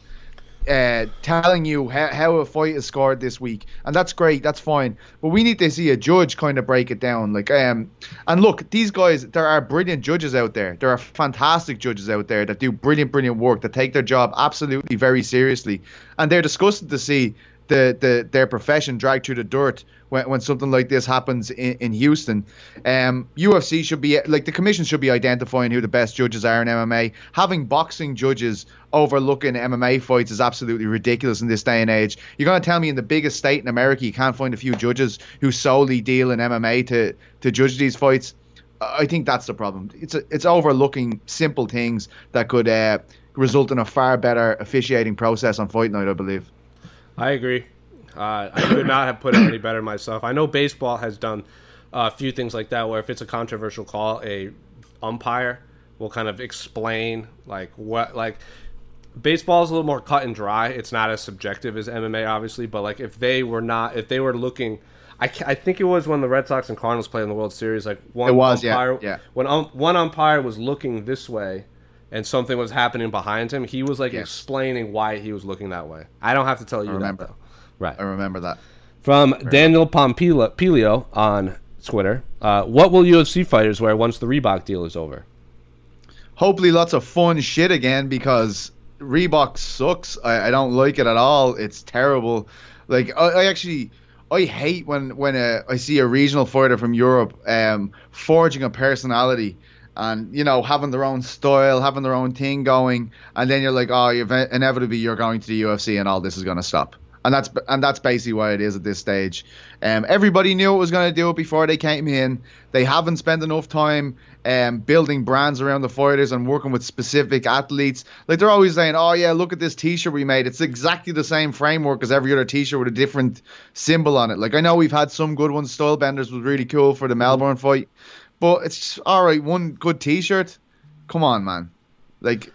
uh, telling you how, how a fight is scored this week, and that's great, that's fine. But we need to see a judge kind of break it down. Like, um, and look, these guys, there are brilliant judges out there. There are fantastic judges out there that do brilliant, brilliant work, that take their job absolutely very seriously, and they're disgusted to see the, the their profession dragged through the dirt when, when something like this happens in, in Houston. Um, U F C should be, like, the commission should be identifying who the best judges are in M M A. Having boxing judges overlooking M M A fights is absolutely ridiculous in this day and age. You're going to tell me in the biggest state in America you can't find a few judges who solely deal in M M A to, to judge these fights? I think that's the problem. It's a, it's overlooking simple things that could uh, result in a far better officiating process on fight night, I believe. I agree. Uh, I could not have put it any better myself. I know baseball has done a few things like that, where if it's a controversial call, a umpire will kind of explain like what like baseball is a little more cut and dry. It's not as subjective as M M A, obviously, but like if they were not, if they were looking, I, I think it was when the Red Sox and Cardinals played in the World Series. Like one it was, umpire, yeah, yeah. when um, one umpire was looking this way, and something was happening behind him, he was like yes. explaining why he was looking that way. I don't have to tell you I remember. that, though. Right. I remember that. From Daniel Pompilio on Twitter, uh, what will U F C fighters wear once the Reebok deal is over? Hopefully lots of fun shit again, because Reebok sucks. I, I don't like it at all. It's terrible. Like, I, I actually... I hate when, when uh, I see a regional fighter from Europe um, forging a personality and, you know, having their own style, having their own thing going, and then you're like, oh, you've, inevitably you're going to the U F C and all this is going to stop. And that's and that's basically what it is at this stage. Um, everybody knew it was going to do it before they came in. They haven't spent enough time um, building brands around the fighters and working with specific athletes. Like, they're always saying, oh, yeah, look at this T-shirt we made. It's exactly the same framework as every other T-shirt with a different symbol on it. Like, I know we've had some good ones. Stylebenders was really cool for the Melbourne fight. But it's just, all right, one good T-shirt. Come on, man. Like,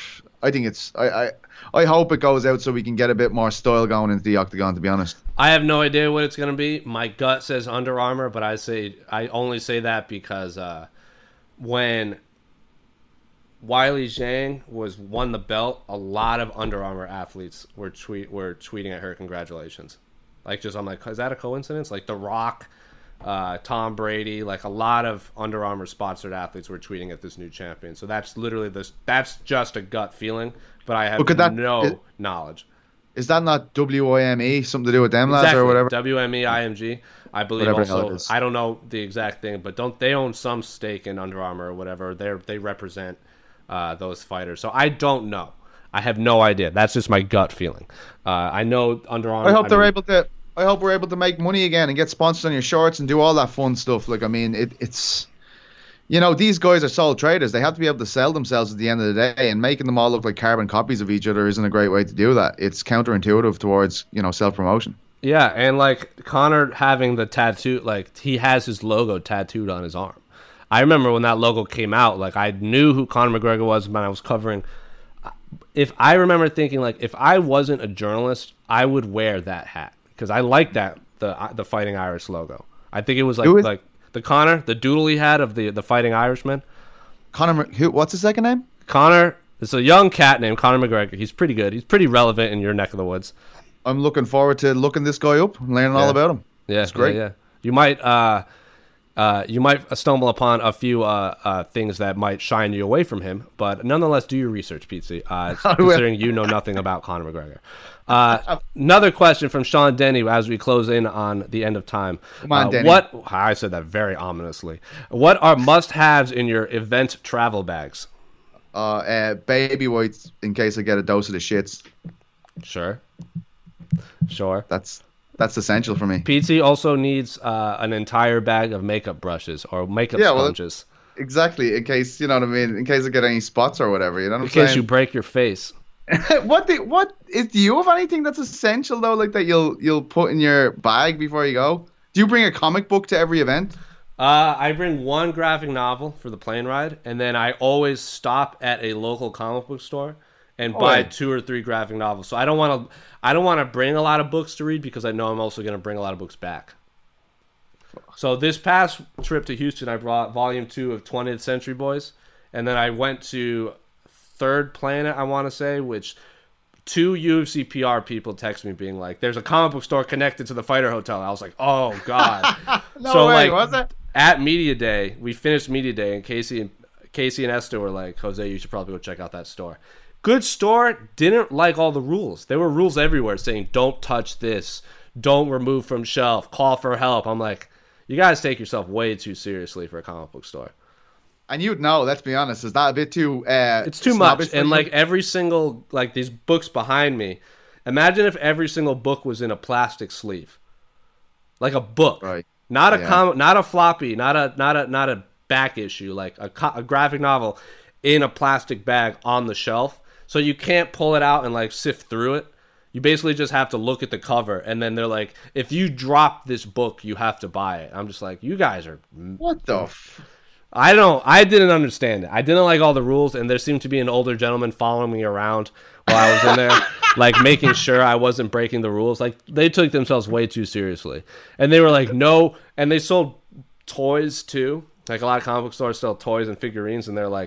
I think it's... I. I I hope it goes out so we can get a bit more style going into the octagon, to be honest. I have no idea what it's going to be. My gut says Under Armour, but I say I only say that because uh, when Wiley Zhang was won the belt, a lot of Under Armour athletes were tweet were tweeting at her congratulations. Like, just I'm like, is that a coincidence? Like The Rock, uh, Tom Brady, like a lot of Under Armour sponsored athletes were tweeting at this new champion. So that's literally this. That's just a gut feeling, but I have Look at that- no it- knowledge. Is that not W I M E? Something to do with them lads Exactly. or whatever? W M E I M G. I believe Whatever the hell it also. is. I don't know the exact thing, but don't they own some stake in Under Armour or whatever? They they represent uh, those fighters. So I don't know. I have no idea. That's just my gut feeling. Uh, I know Under Armour. I hope they're mean, able to. I hope we're able to make money again and get sponsored on your shorts and do all that fun stuff. Like, I mean, it, it's, you know, these guys are sole traders. They have to be able to sell themselves at the end of the day, and making them all look like carbon copies of each other isn't a great way to do that. It's counterintuitive towards, you know, self promotion. Yeah, and like Conor having the tattoo, like he has his logo tattooed on his arm. I remember when that logo came out, like I knew who Conor McGregor was when I was covering. If I remember thinking, like, if I wasn't a journalist, I would wear that hat because I like that the the Fighting Irish logo. I think it was like Who is- like the Conor, the doodle he had of the the Fighting Irishman. Conor, who? What's his second name? Conor, it's a young cat named Conor McGregor. He's pretty good. He's pretty relevant in your neck of the woods. I'm looking forward to looking this guy up and learning all Yeah. about him. Yeah, it's great. Yeah, yeah. You might uh, uh, you might stumble upon a few uh, uh, things that might shine you away from him, but nonetheless, do your research, Pete. Uh, I will. considering you know nothing about Conor McGregor. Uh, another question from Sean Denny as we close in on the end of time. Come on, uh, Denny. What I said that very ominously. What are must-haves in your event travel bags? Uh, uh, baby wipes in case I get a dose of the shits. Sure, sure. That's that's essential for me. P T also needs uh, an entire bag of makeup brushes or makeup Yeah, well, sponges Exactly, in case, you know what I mean, in case I get any spots or whatever, you know what I'm in case saying? you break your face. what the, what is, do you have anything that's essential though, like that you'll you'll put in your bag before you go? Do you bring a comic book to every event? Uh, I bring one graphic novel for the plane ride, and then I always stop at a local comic book store and Oh, buy yeah. two or three graphic novels. So I don't want to, I don't want to bring a lot of books to read because I know I'm also going to bring a lot of books back. So this past trip to Houston, I brought volume two of twentieth Century Boys, and then I went to Third Planet, I want to say, which two U F C P R people text me being like, "There's a comic book store connected to the Fighter Hotel." I was like, "Oh God!" No so way, like was it? at Media Day, we finished Media Day, and Casey and Casey and Esther were like, "Jose, you should probably go check out that store." Good store. Didn't like all the rules. There were rules everywhere saying, "Don't touch this. Don't remove from shelf. Call for help." I'm like, you guys take yourself way too seriously for a comic book store. And you'd know, let's be honest, is that a bit too uh It's too snobbish much. for And you? like every single, like these books behind me, imagine if every single book was in a plastic sleeve, like a book, Right. Not a Yeah. com, not a floppy, not a not a not a back issue, like a, co- a graphic novel in a plastic bag on the shelf, so you can't pull it out and like sift through it. You basically just have to look at the cover, and then they're like, if you drop this book, you have to buy it. I'm just like, you guys are. What the f- I don't. I didn't understand it. I didn't like all the rules, and there seemed to be an older gentleman following me around while I was in there, like making sure I wasn't breaking the rules. Like they took themselves way too seriously, and they were like, no. And they sold toys too. Like a lot of comic book stores sell toys and figurines, and they're like,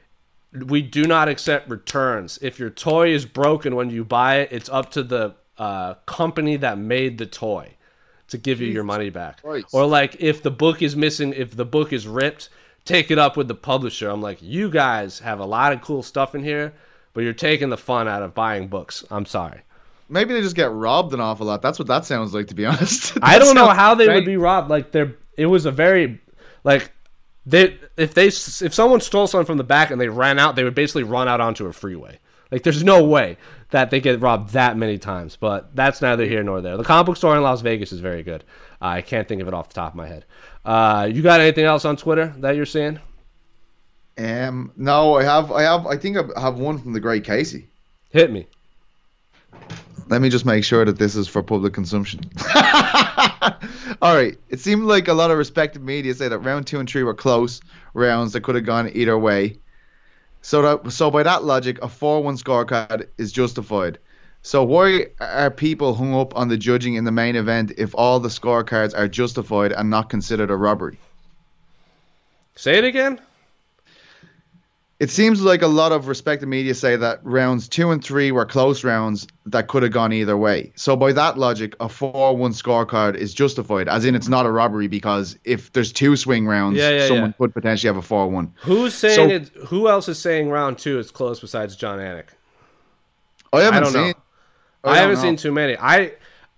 we do not accept returns. If your toy is broken when you buy it, it's up to the uh, company that made the toy to give you your money back. Christ. Or like if the book is missing, if the book is ripped, take it up with the publisher. I'm like, you guys have a lot of cool stuff in here, but you're taking the fun out of buying books. I'm sorry. Maybe they just get robbed an awful lot. That's what that sounds like, to be honest. I That don't know sounds how they would strange. be robbed. Like they're, it was a very, like they if they if someone stole something from the back and they ran out, they would basically run out onto a freeway. Like there's no way that they get robbed that many times. But that's neither here nor there. The comic book store in Las Vegas is very good. Uh, I can't think of it off the top of my head. Uh, you got anything else on Twitter that you're seeing? Um, no, I have, I have, I think I have one from the great Casey. Hit me. Let me just make sure that this is for public consumption. All right. It seemed like a lot of respected media say that round two and three were close rounds that could have gone either way. So that, so by that logic, a four one scorecard is justified. So why are people hung up on the judging in the main event if all the scorecards are justified and not considered a robbery? Say it again. It seems like a lot of respected media say that rounds two and three were close rounds that could have gone either way. So by that logic, a four one scorecard is justified, as in it's not a robbery, because if there's two swing rounds, Yeah, yeah, someone yeah. could potentially have a four one. Who's saying So- it? Who else is saying round two is close besides John Anik? I haven't I don't seen. know. I, don't haven't know. seen too many. I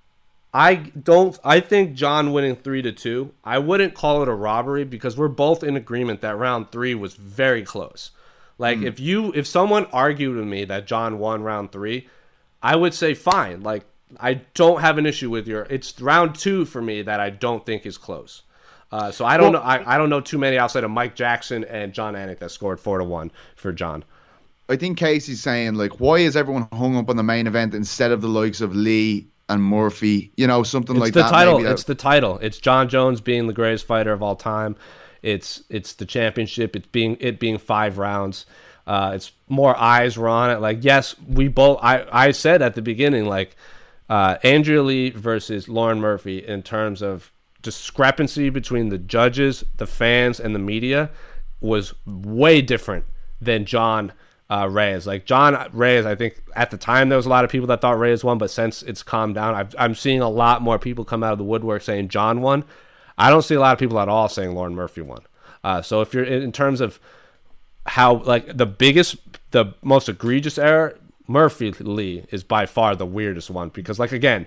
I don't. I think John winning three to two. I wouldn't call it a robbery because we're both in agreement that round three was very close. Like Hmm. if you if someone argued with me that John won round three, I would say fine. Like I don't have an issue with your. It's round two for me that I don't think is close. Uh, so I don't Well- know. I, I don't know too many outside of Mike Jackson and John Anik that scored four to one for John. I think Casey's saying, like, why is everyone hung up on the main event instead of the likes of Lee and Murphy? You know, something It's like the that. title. maybe that- It's the title. It's John Jones being the greatest fighter of all time. It's it's the championship. It's being it being five rounds. Uh, it's more eyes were on it. Like yes, we both. I I said at the beginning like uh, Andrea Lee versus Lauren Murphy in terms of discrepancy between the judges, the fans, and the media was way different than John uh, Reyes. Like John Reyes, I think at the time there was a lot of people that thought Reyes won, but since it's calmed down, I've, I'm seeing a lot more people come out of the woodwork saying John won. I don't see a lot of people at all saying Lauren Murphy won. Uh, so if you're in, in terms of how like the biggest, the most egregious error, Murphy Lee is by far the weirdest one because like again,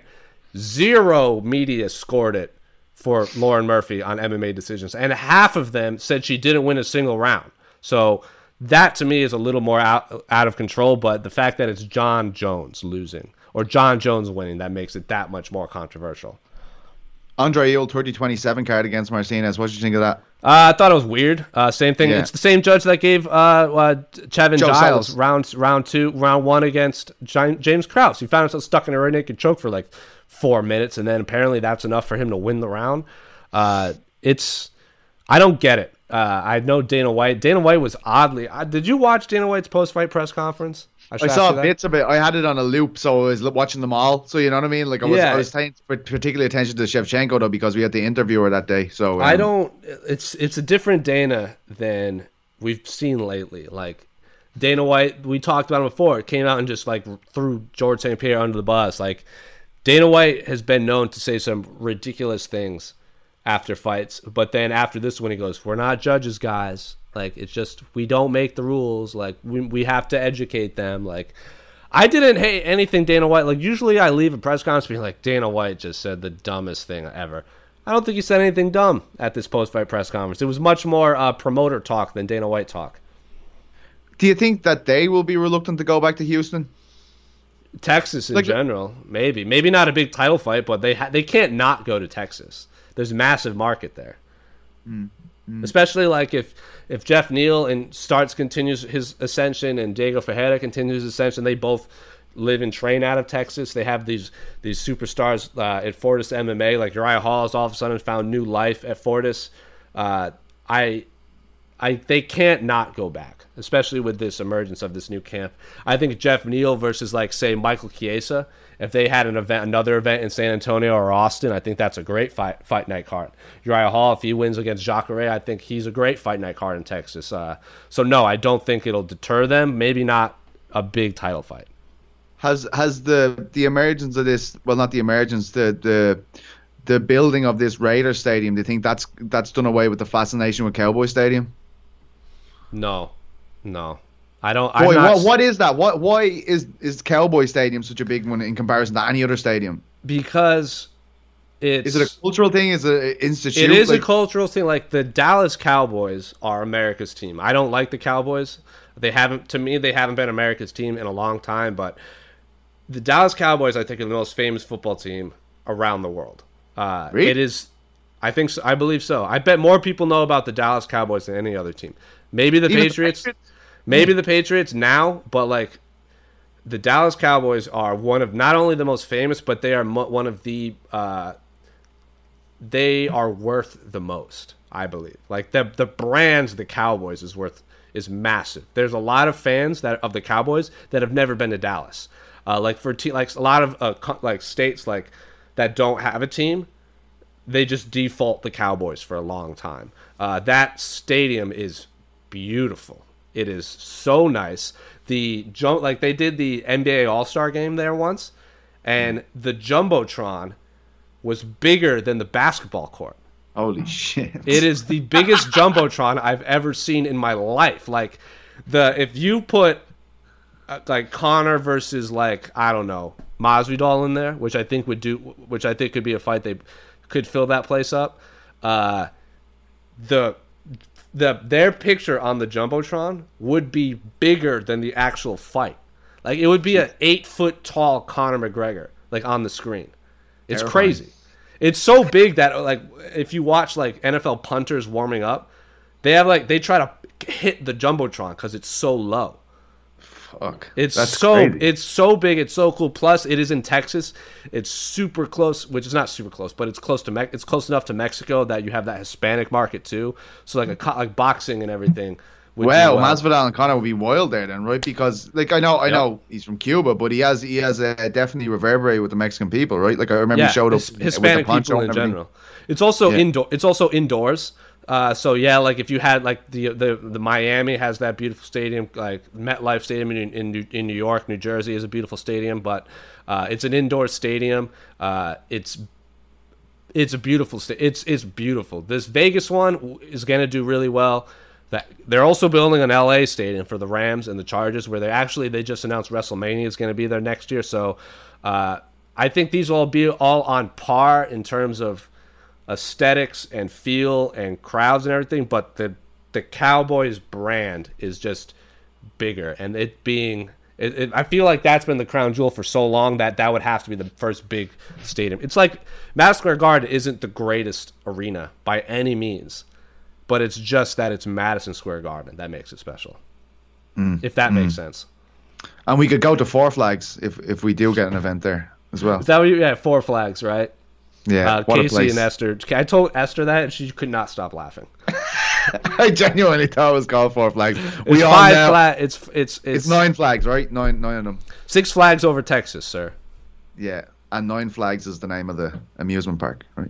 zero media scored it for Lauren Murphy on M M A decisions, and half of them said she didn't win a single round. So that to me is a little more out out of control. But the fact that it's John Jones losing or John Jones winning, that makes it that much more controversial. Andre Ewell thirty twenty-seven card against Martinez. What did you think of that? Uh, I thought it was weird. Uh, same thing. Yeah. It's the same judge that gave uh, uh, Chevin Joe Giles Sellers. round round two, round one against Gi- James Krause. He found himself stuck in a rear naked choke for like four minutes, and then apparently that's enough for him to win the round. Uh, it's I don't get it. Uh, I know Dana White. Dana White was oddly. Uh, did you watch Dana White's post fight press conference? I should ask saw you that. bits of it. I had it on a loop, so I was li- watching them all. So you know what I mean? Like I was, Yeah. I was paying particularly attention to Shevchenko though because we had the interviewer that day. So um, I don't. It's it's a different Dana than we've seen lately. Like Dana White, we talked about him before. Came out and just like threw George Saint Pierre under the bus. Like Dana White has been known to say some ridiculous things after fights, but then after this one, he goes, "We're not judges, guys. Like it's just we don't make the rules. Like we we have to educate them." Like I didn't hate anything Dana White. Like usually I leave a press conference being like, Dana White just said the dumbest thing ever. I don't think he said anything dumb at this post-fight press conference. It was much more uh, promoter talk than Dana White talk. Do you think that they will be reluctant to go back to Houston? Texas in Like- general, maybe. Maybe not a big title fight, but they ha- they can't not go to Texas. There's a massive market there. Especially like if if Jeff Neal and starts continues his ascension and Diego Ferreira continues his ascension, they both live and train out of Texas. They have these these superstars uh, at Fortis M M A. Like Uriah Hall has all of a sudden found new life at Fortis. Uh, I I they can't not go back, especially with this emergence of this new camp. I think Jeff Neal versus like say Michael Chiesa, if they had an event, another event in San Antonio or Austin, I think that's a great fight fight night card. Uriah Hall, if he wins against Jacare, I think he's a great fight night card in Texas. Uh, so no, I don't think it'll deter them. Maybe not a big title fight. Has has the the emergence of this? Well, not the emergence. The the the building of this Raider Stadium. Do you think that's that's done away with the fascination with Cowboy Stadium? No, no, I don't. I'm Boy, not, what what is that? What why is is Cowboy Stadium such a big one in comparison to any other stadium? because it's Is it a cultural thing? Is it an institute? It is Like, a cultural thing. Like the Dallas Cowboys are America's team. I don't like the Cowboys. They haven't, to me, they haven't been America's team in a long time. But the Dallas Cowboys, I think, are the most famous football team around the world. Uh, Really? It is. I think. So, I believe so. I bet more people know about the Dallas Cowboys than any other team. Maybe the Even the Patriots. Patriots? Maybe the Patriots now, but like the Dallas Cowboys are one of not only the most famous, but they are mo- one of the. Uh, they are worth the most, I believe. Like the the brands of the Cowboys is worth is massive. There's a lot of fans that of the Cowboys that have never been to Dallas. Uh, like for te- like a lot of uh, co- like states like that don't have a team, they just default the Cowboys for a long time. Uh, that stadium is beautiful. It is so nice. The jump, like they did the N B A All-Star game there once, and the Jumbotron was bigger than the basketball court. Holy shit. It is the biggest Jumbotron I've ever seen in my life. Like, the if you put, uh, like, Connor versus, like, I don't know, Masvidal in there, which I think would do, which I think could be a fight they could fill that place up, uh, the... The their picture on the Jumbotron would be bigger than the actual fight. Like, it would be an eight foot tall Conor McGregor, like, on the screen. It's Terrifying. crazy. It's so big that, like, if you watch, like, N F L punters warming up, they have, like, they try to hit the Jumbotron because it's so low. Fuck. It's That's so crazy. it's so big. It's so cool. Plus, it is in Texas. It's super close, which is not super close, but it's close to Me- it's close enough to Mexico that you have that Hispanic market too. So like a co- like boxing and everything. would do Well, well. Masvidal and Conor would be wild there then, right? Because like I know, I Yep. know he's from Cuba, but he has he has uh, definitely reverberated with the Mexican people, right? Like I remember yeah, he showed up His- with the Hispanic poncho people and in everything. general. It's also Yeah. indoor. It's also indoors. Uh, so yeah, like if you had like the the the Miami has that beautiful stadium, like MetLife Stadium in in New, in New York, New Jersey is a beautiful stadium, but uh, it's an indoor stadium. Uh, it's it's a beautiful sta- it's it's beautiful. This Vegas one is gonna do really well. That they're also building an L A stadium for the Rams and the Chargers, where they actually they just announced WrestleMania is going to be there next year. So uh, I think these will be all on par in terms of aesthetics and feel and crowds and everything, but the the Cowboys brand is just bigger, and it being it, it, I feel like that's been the crown jewel for so long that that would have to be the first big stadium. It's like Madison Square Garden isn't the greatest arena by any means, but it's just that it's Madison Square Garden that makes it special. Mm, if that mm. makes sense. And we could go to Four Flags if if we do get an event there as well. Is that what you, yeah, Four Flags, right? Yeah, uh, what a Casey place. and Esther. I told Esther that, and she could not stop laughing. I genuinely thought it was called Four Flags. It's We all five know flag. It's, it's it's it's nine flags, right? Nine nine of them. Six Flags over Texas, sir. Yeah, and Nine Flags is the name of the amusement park, right?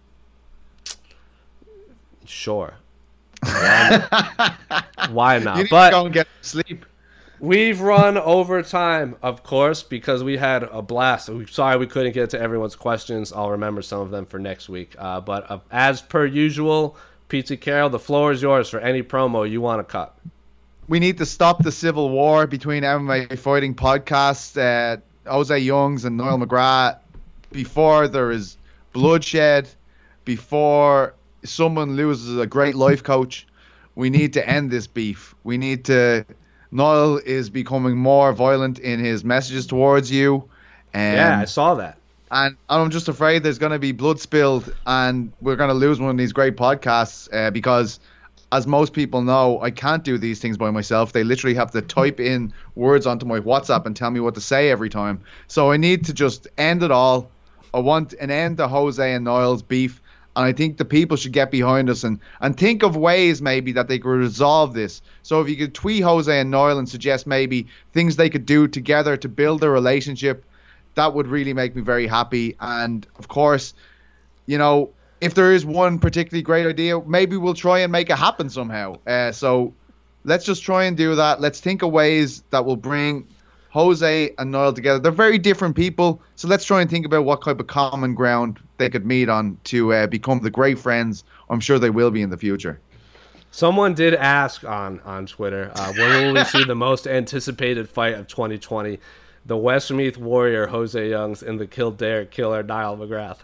Sure. Why not? Why not? You need But to go and get sleep. we've run over time, of course, because we had a blast. We're sorry we couldn't get to everyone's questions. I'll remember some of them for next week. Uh, but uh, as per usual, Pizza Carol, the floor is yours for any promo you want to cut. We need to stop the civil war between M M A fighting podcasts, uh, Jose Youngs and Noel McGrath, before there is bloodshed, before someone loses a great life coach. We need to end this beef. We need to... Noel is becoming more violent in his messages towards you. And, Yeah, I saw that. and I'm just afraid there's going to be blood spilled and we're going to lose one of these great podcasts uh, because, as most people know, I can't do these things by myself. They literally have to type in words onto my WhatsApp and tell me what to say every time. So I need to just end it all. I want an end to Jose and Noel's beef. And I think the people should get behind us and, and think of ways maybe that they could resolve this. So if you could tweet Jose and Noel and suggest maybe things they could do together to build a relationship, that would really make me very happy. And of course, you know, if there is one particularly great idea, maybe we'll try and make it happen somehow. Uh, so let's just try and do that. Let's think of ways that will bring Jose and Noel together. They're very different people, so let's try and think about what type of common ground they could meet on to uh, become the great friends I'm sure they will be in the future. Someone did ask on, on Twitter, uh, when will we see the most anticipated fight of twenty twenty? The Westmeath Warrior, Jose Youngs, and the Kildare Killer, Niall McGrath.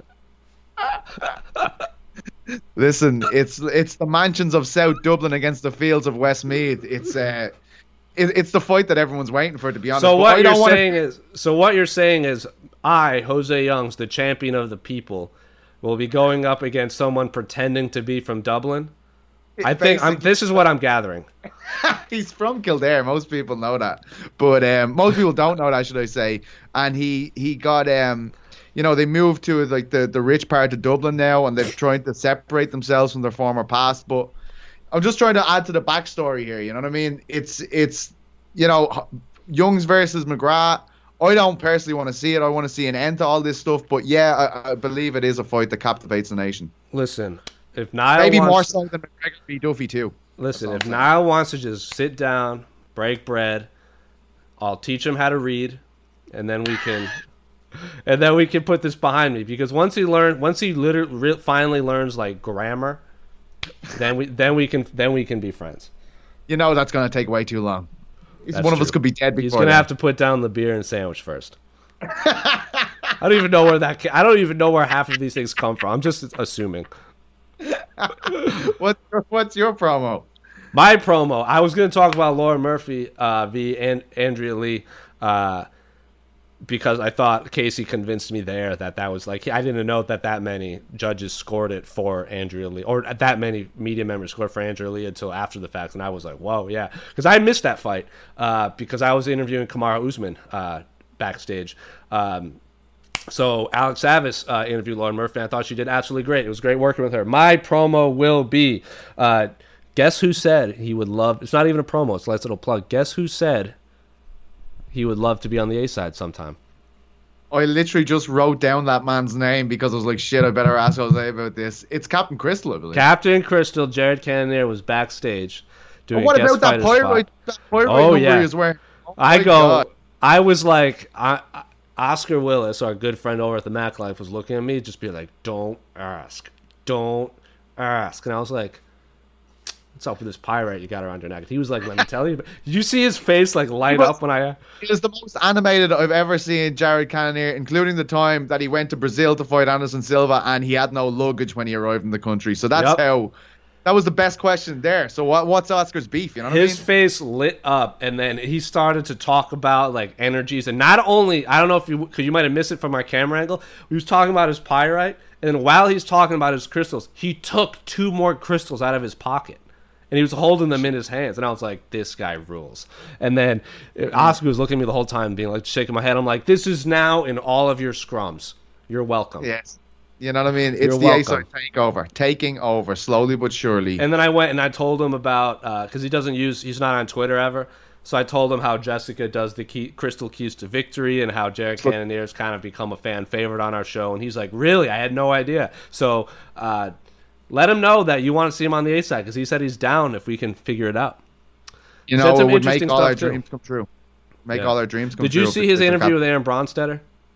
Listen, it's it's the mansions of South Dublin against the fields of Westmeath. It's uh, it, it's the fight that everyone's waiting for, to be honest. So But what I you're don't wanna- saying is, so what you're saying is, I, Jose Youngs, the champion of the people, will be going up against someone pretending to be from Dublin. I think I'm, Basically- this is what I'm gathering. He's from Kildare. Most people know that, but um, most people don't know that, should I say? And he he got um, you know, they moved to like the the rich part of Dublin now, and they're trying to separate themselves from their former past. But I'm just trying to add to the backstory here. You know what I mean? It's it's you know, Youngs versus McGrath. I don't personally want to see it. I want to see an end to all this stuff. But yeah, I, I believe it is a fight that captivates the nation. Listen, if Niall Maybe wants, more so than McGregor v Duffy too. Listen, all if I'm saying. Niall wants to just sit down, break bread, I'll teach him how to read, and then we can, and then we can put this behind me. Because once he learn, once he literally re- finally learns like grammar, then we then we can then we can be friends. You know that's going to take way too long. He's That's one of true. us could be dead before He's gonna then. have to put down the beer and sandwich first. I don't even know where that. Ca- I don't even know where half of these things come from. I'm just assuming. What, what's your promo? My promo. I was going to talk about Laura Murphy uh, v. An- Andrea Lee uh, because I thought Casey convinced me there that that was like I didn't know that that many judges scored it for Andrea Lee or that many media members scored for Andrea Lee until after the fact, and I was like, whoa, yeah, because I missed that fight uh, because I was interviewing Kamaru Usman uh, backstage. Um, So Alex Savis uh, interviewed Laura Murphy, and I thought she did absolutely great. It was great working with her. My promo will be, uh, guess who said he would love, it's not even a promo, it's a nice little plug. Guess who said he would love to be on the A-side sometime? I literally just wrote down that man's name because I was like, shit, I better ask Jose about this. It's Captain Crystal, I believe. Captain Crystal, Jared Cannonier, was backstage doing And what guest about that fighter Pyrite, spot. that Pyrite Oh, number yeah. he was wearing? Oh, I my go, God. I was like, I, I, Oscar Willis, our good friend over at the Mac Life, was looking at me, just be like, don't ask. Don't ask. And I was like, what's up with this pyrite you got around your neck? He was like, let me tell you. Did you see his face like light was- up when I... It was the most animated I've ever seen Jared Cannonier, including the time that he went to Brazil to fight Anderson Silva and he had no luggage when he arrived in the country. So that's Yep. how... That was the best question there. So what? What's Oscar's beef? You know what His I mean? face lit up, and then he started to talk about like energies, and not only I don't know if you because you might have missed it from our camera angle. He was talking about his pyrite, and then while he's talking about his crystals, he took two more crystals out of his pocket, and he was holding them in his hands, and I was like, "This guy rules." And then Oscar was looking at me the whole time, being like, shaking my head. I'm like, "This is now in all of your scrums. You're welcome." Yes. You know what I mean? It's You're the A-side welcome. takeover, taking over slowly but surely. And then I went and I told him about because he doesn't use he's not on Twitter ever. So I told him how Jessica does the key, crystal keys to victory, and how Jared Cannonier's kind of become a fan favorite on our show. And he's like, "Really? I had no idea." So uh, let him know that you want to see him on the A side because he said he's down if we can figure it out. you said know, some it would make interesting all stuff, our too. dreams come true. Make Yeah. all our dreams come Did true. you if see it- his if it interview happened. with Aaron Bronstetter?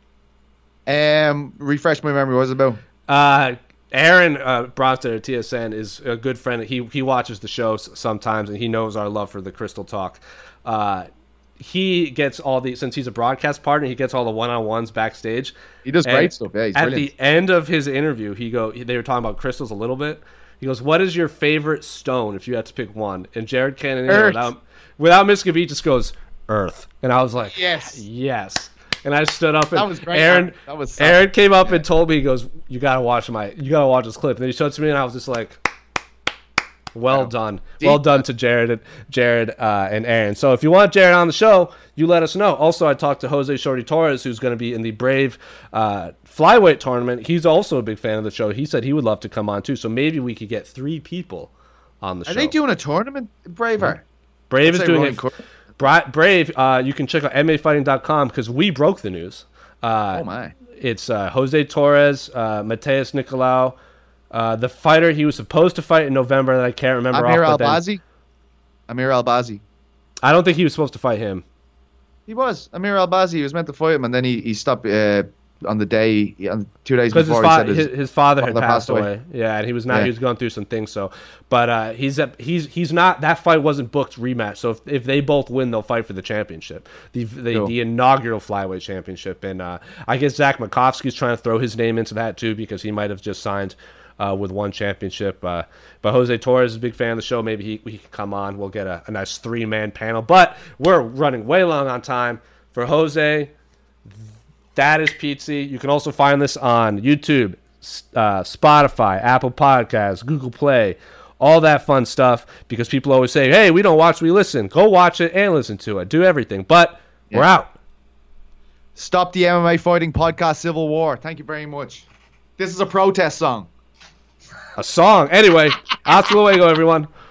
Um, refresh my memory. What was it about? Uh, Aaron uh, Bronstetter, T S N, is a good friend. He he watches the show s- sometimes, and he knows our love for the Crystal Talk. Uh, he gets all the since he's a broadcast partner, he gets all the one-on-ones backstage. He does And great stuff. Yeah, he's at brilliant. the end of his interview, he go. They were talking about crystals a little bit. He goes, "What is your favorite stone if you had to pick one?" And Jared Cannonier, Earth. without without missing a beat, just goes Earth. And I was like, Yes. yes. And I stood up and That was great. Aaron, That was so- Aaron came up and told me, he goes, "You gotta watch my, you gotta watch this clip." And then he showed it to me, and I was just like, "Well done, well done to Jared, and Jared uh, and Aaron." So if you want Jared on the show, you let us know. Also, I talked to Jose Shorty Torres, who's going to be in the Brave uh, flyweight tournament. He's also a big fan of the show. He said he would love to come on too. So maybe we could get three people on the Are show. they doing a tournament, Braver? Brave I'd is say doing Ryan it. Cor- Bra- Brave, uh, you can check out M M A fighting dot com because we broke the news. Uh, Oh my! It's uh, Jose Torres, uh, Mateus Nicolau, uh, the fighter he was supposed to fight in November that I can't remember. Amir off, but then- Albazi. Amir Albazi. I don't think he was supposed to fight him. He was Amir Albazi. He was meant to fight him, and then he, he stopped uh, on the day, on two days Because his, before. fa- he said his, his father had father passed passed away. away. Yeah, and he was not. Yeah. He was going through some things. So, but uh, he's a, he's he's not. That fight wasn't booked rematch. So if, if they both win, they'll fight for the championship, the the, Cool. the inaugural flyweight championship. And uh, I guess Zach Makovsky's trying to throw his name into that too because he might have just signed uh, with one championship. Uh, but Jose Torres is a big fan of the show. Maybe he, he can come on. We'll get a, a nice three man panel. But we're running way long on time for Jose. That is Pizzi. You can also find this on YouTube, uh, Spotify, Apple Podcasts, Google Play, all that fun stuff. Because people always say, "Hey, we don't watch, we listen." Go watch it and listen to it. Do everything. But we're out. Stop the M M A fighting podcast civil war. Thank you very much. This is a protest song. A song. Anyway, hasta luego, everyone.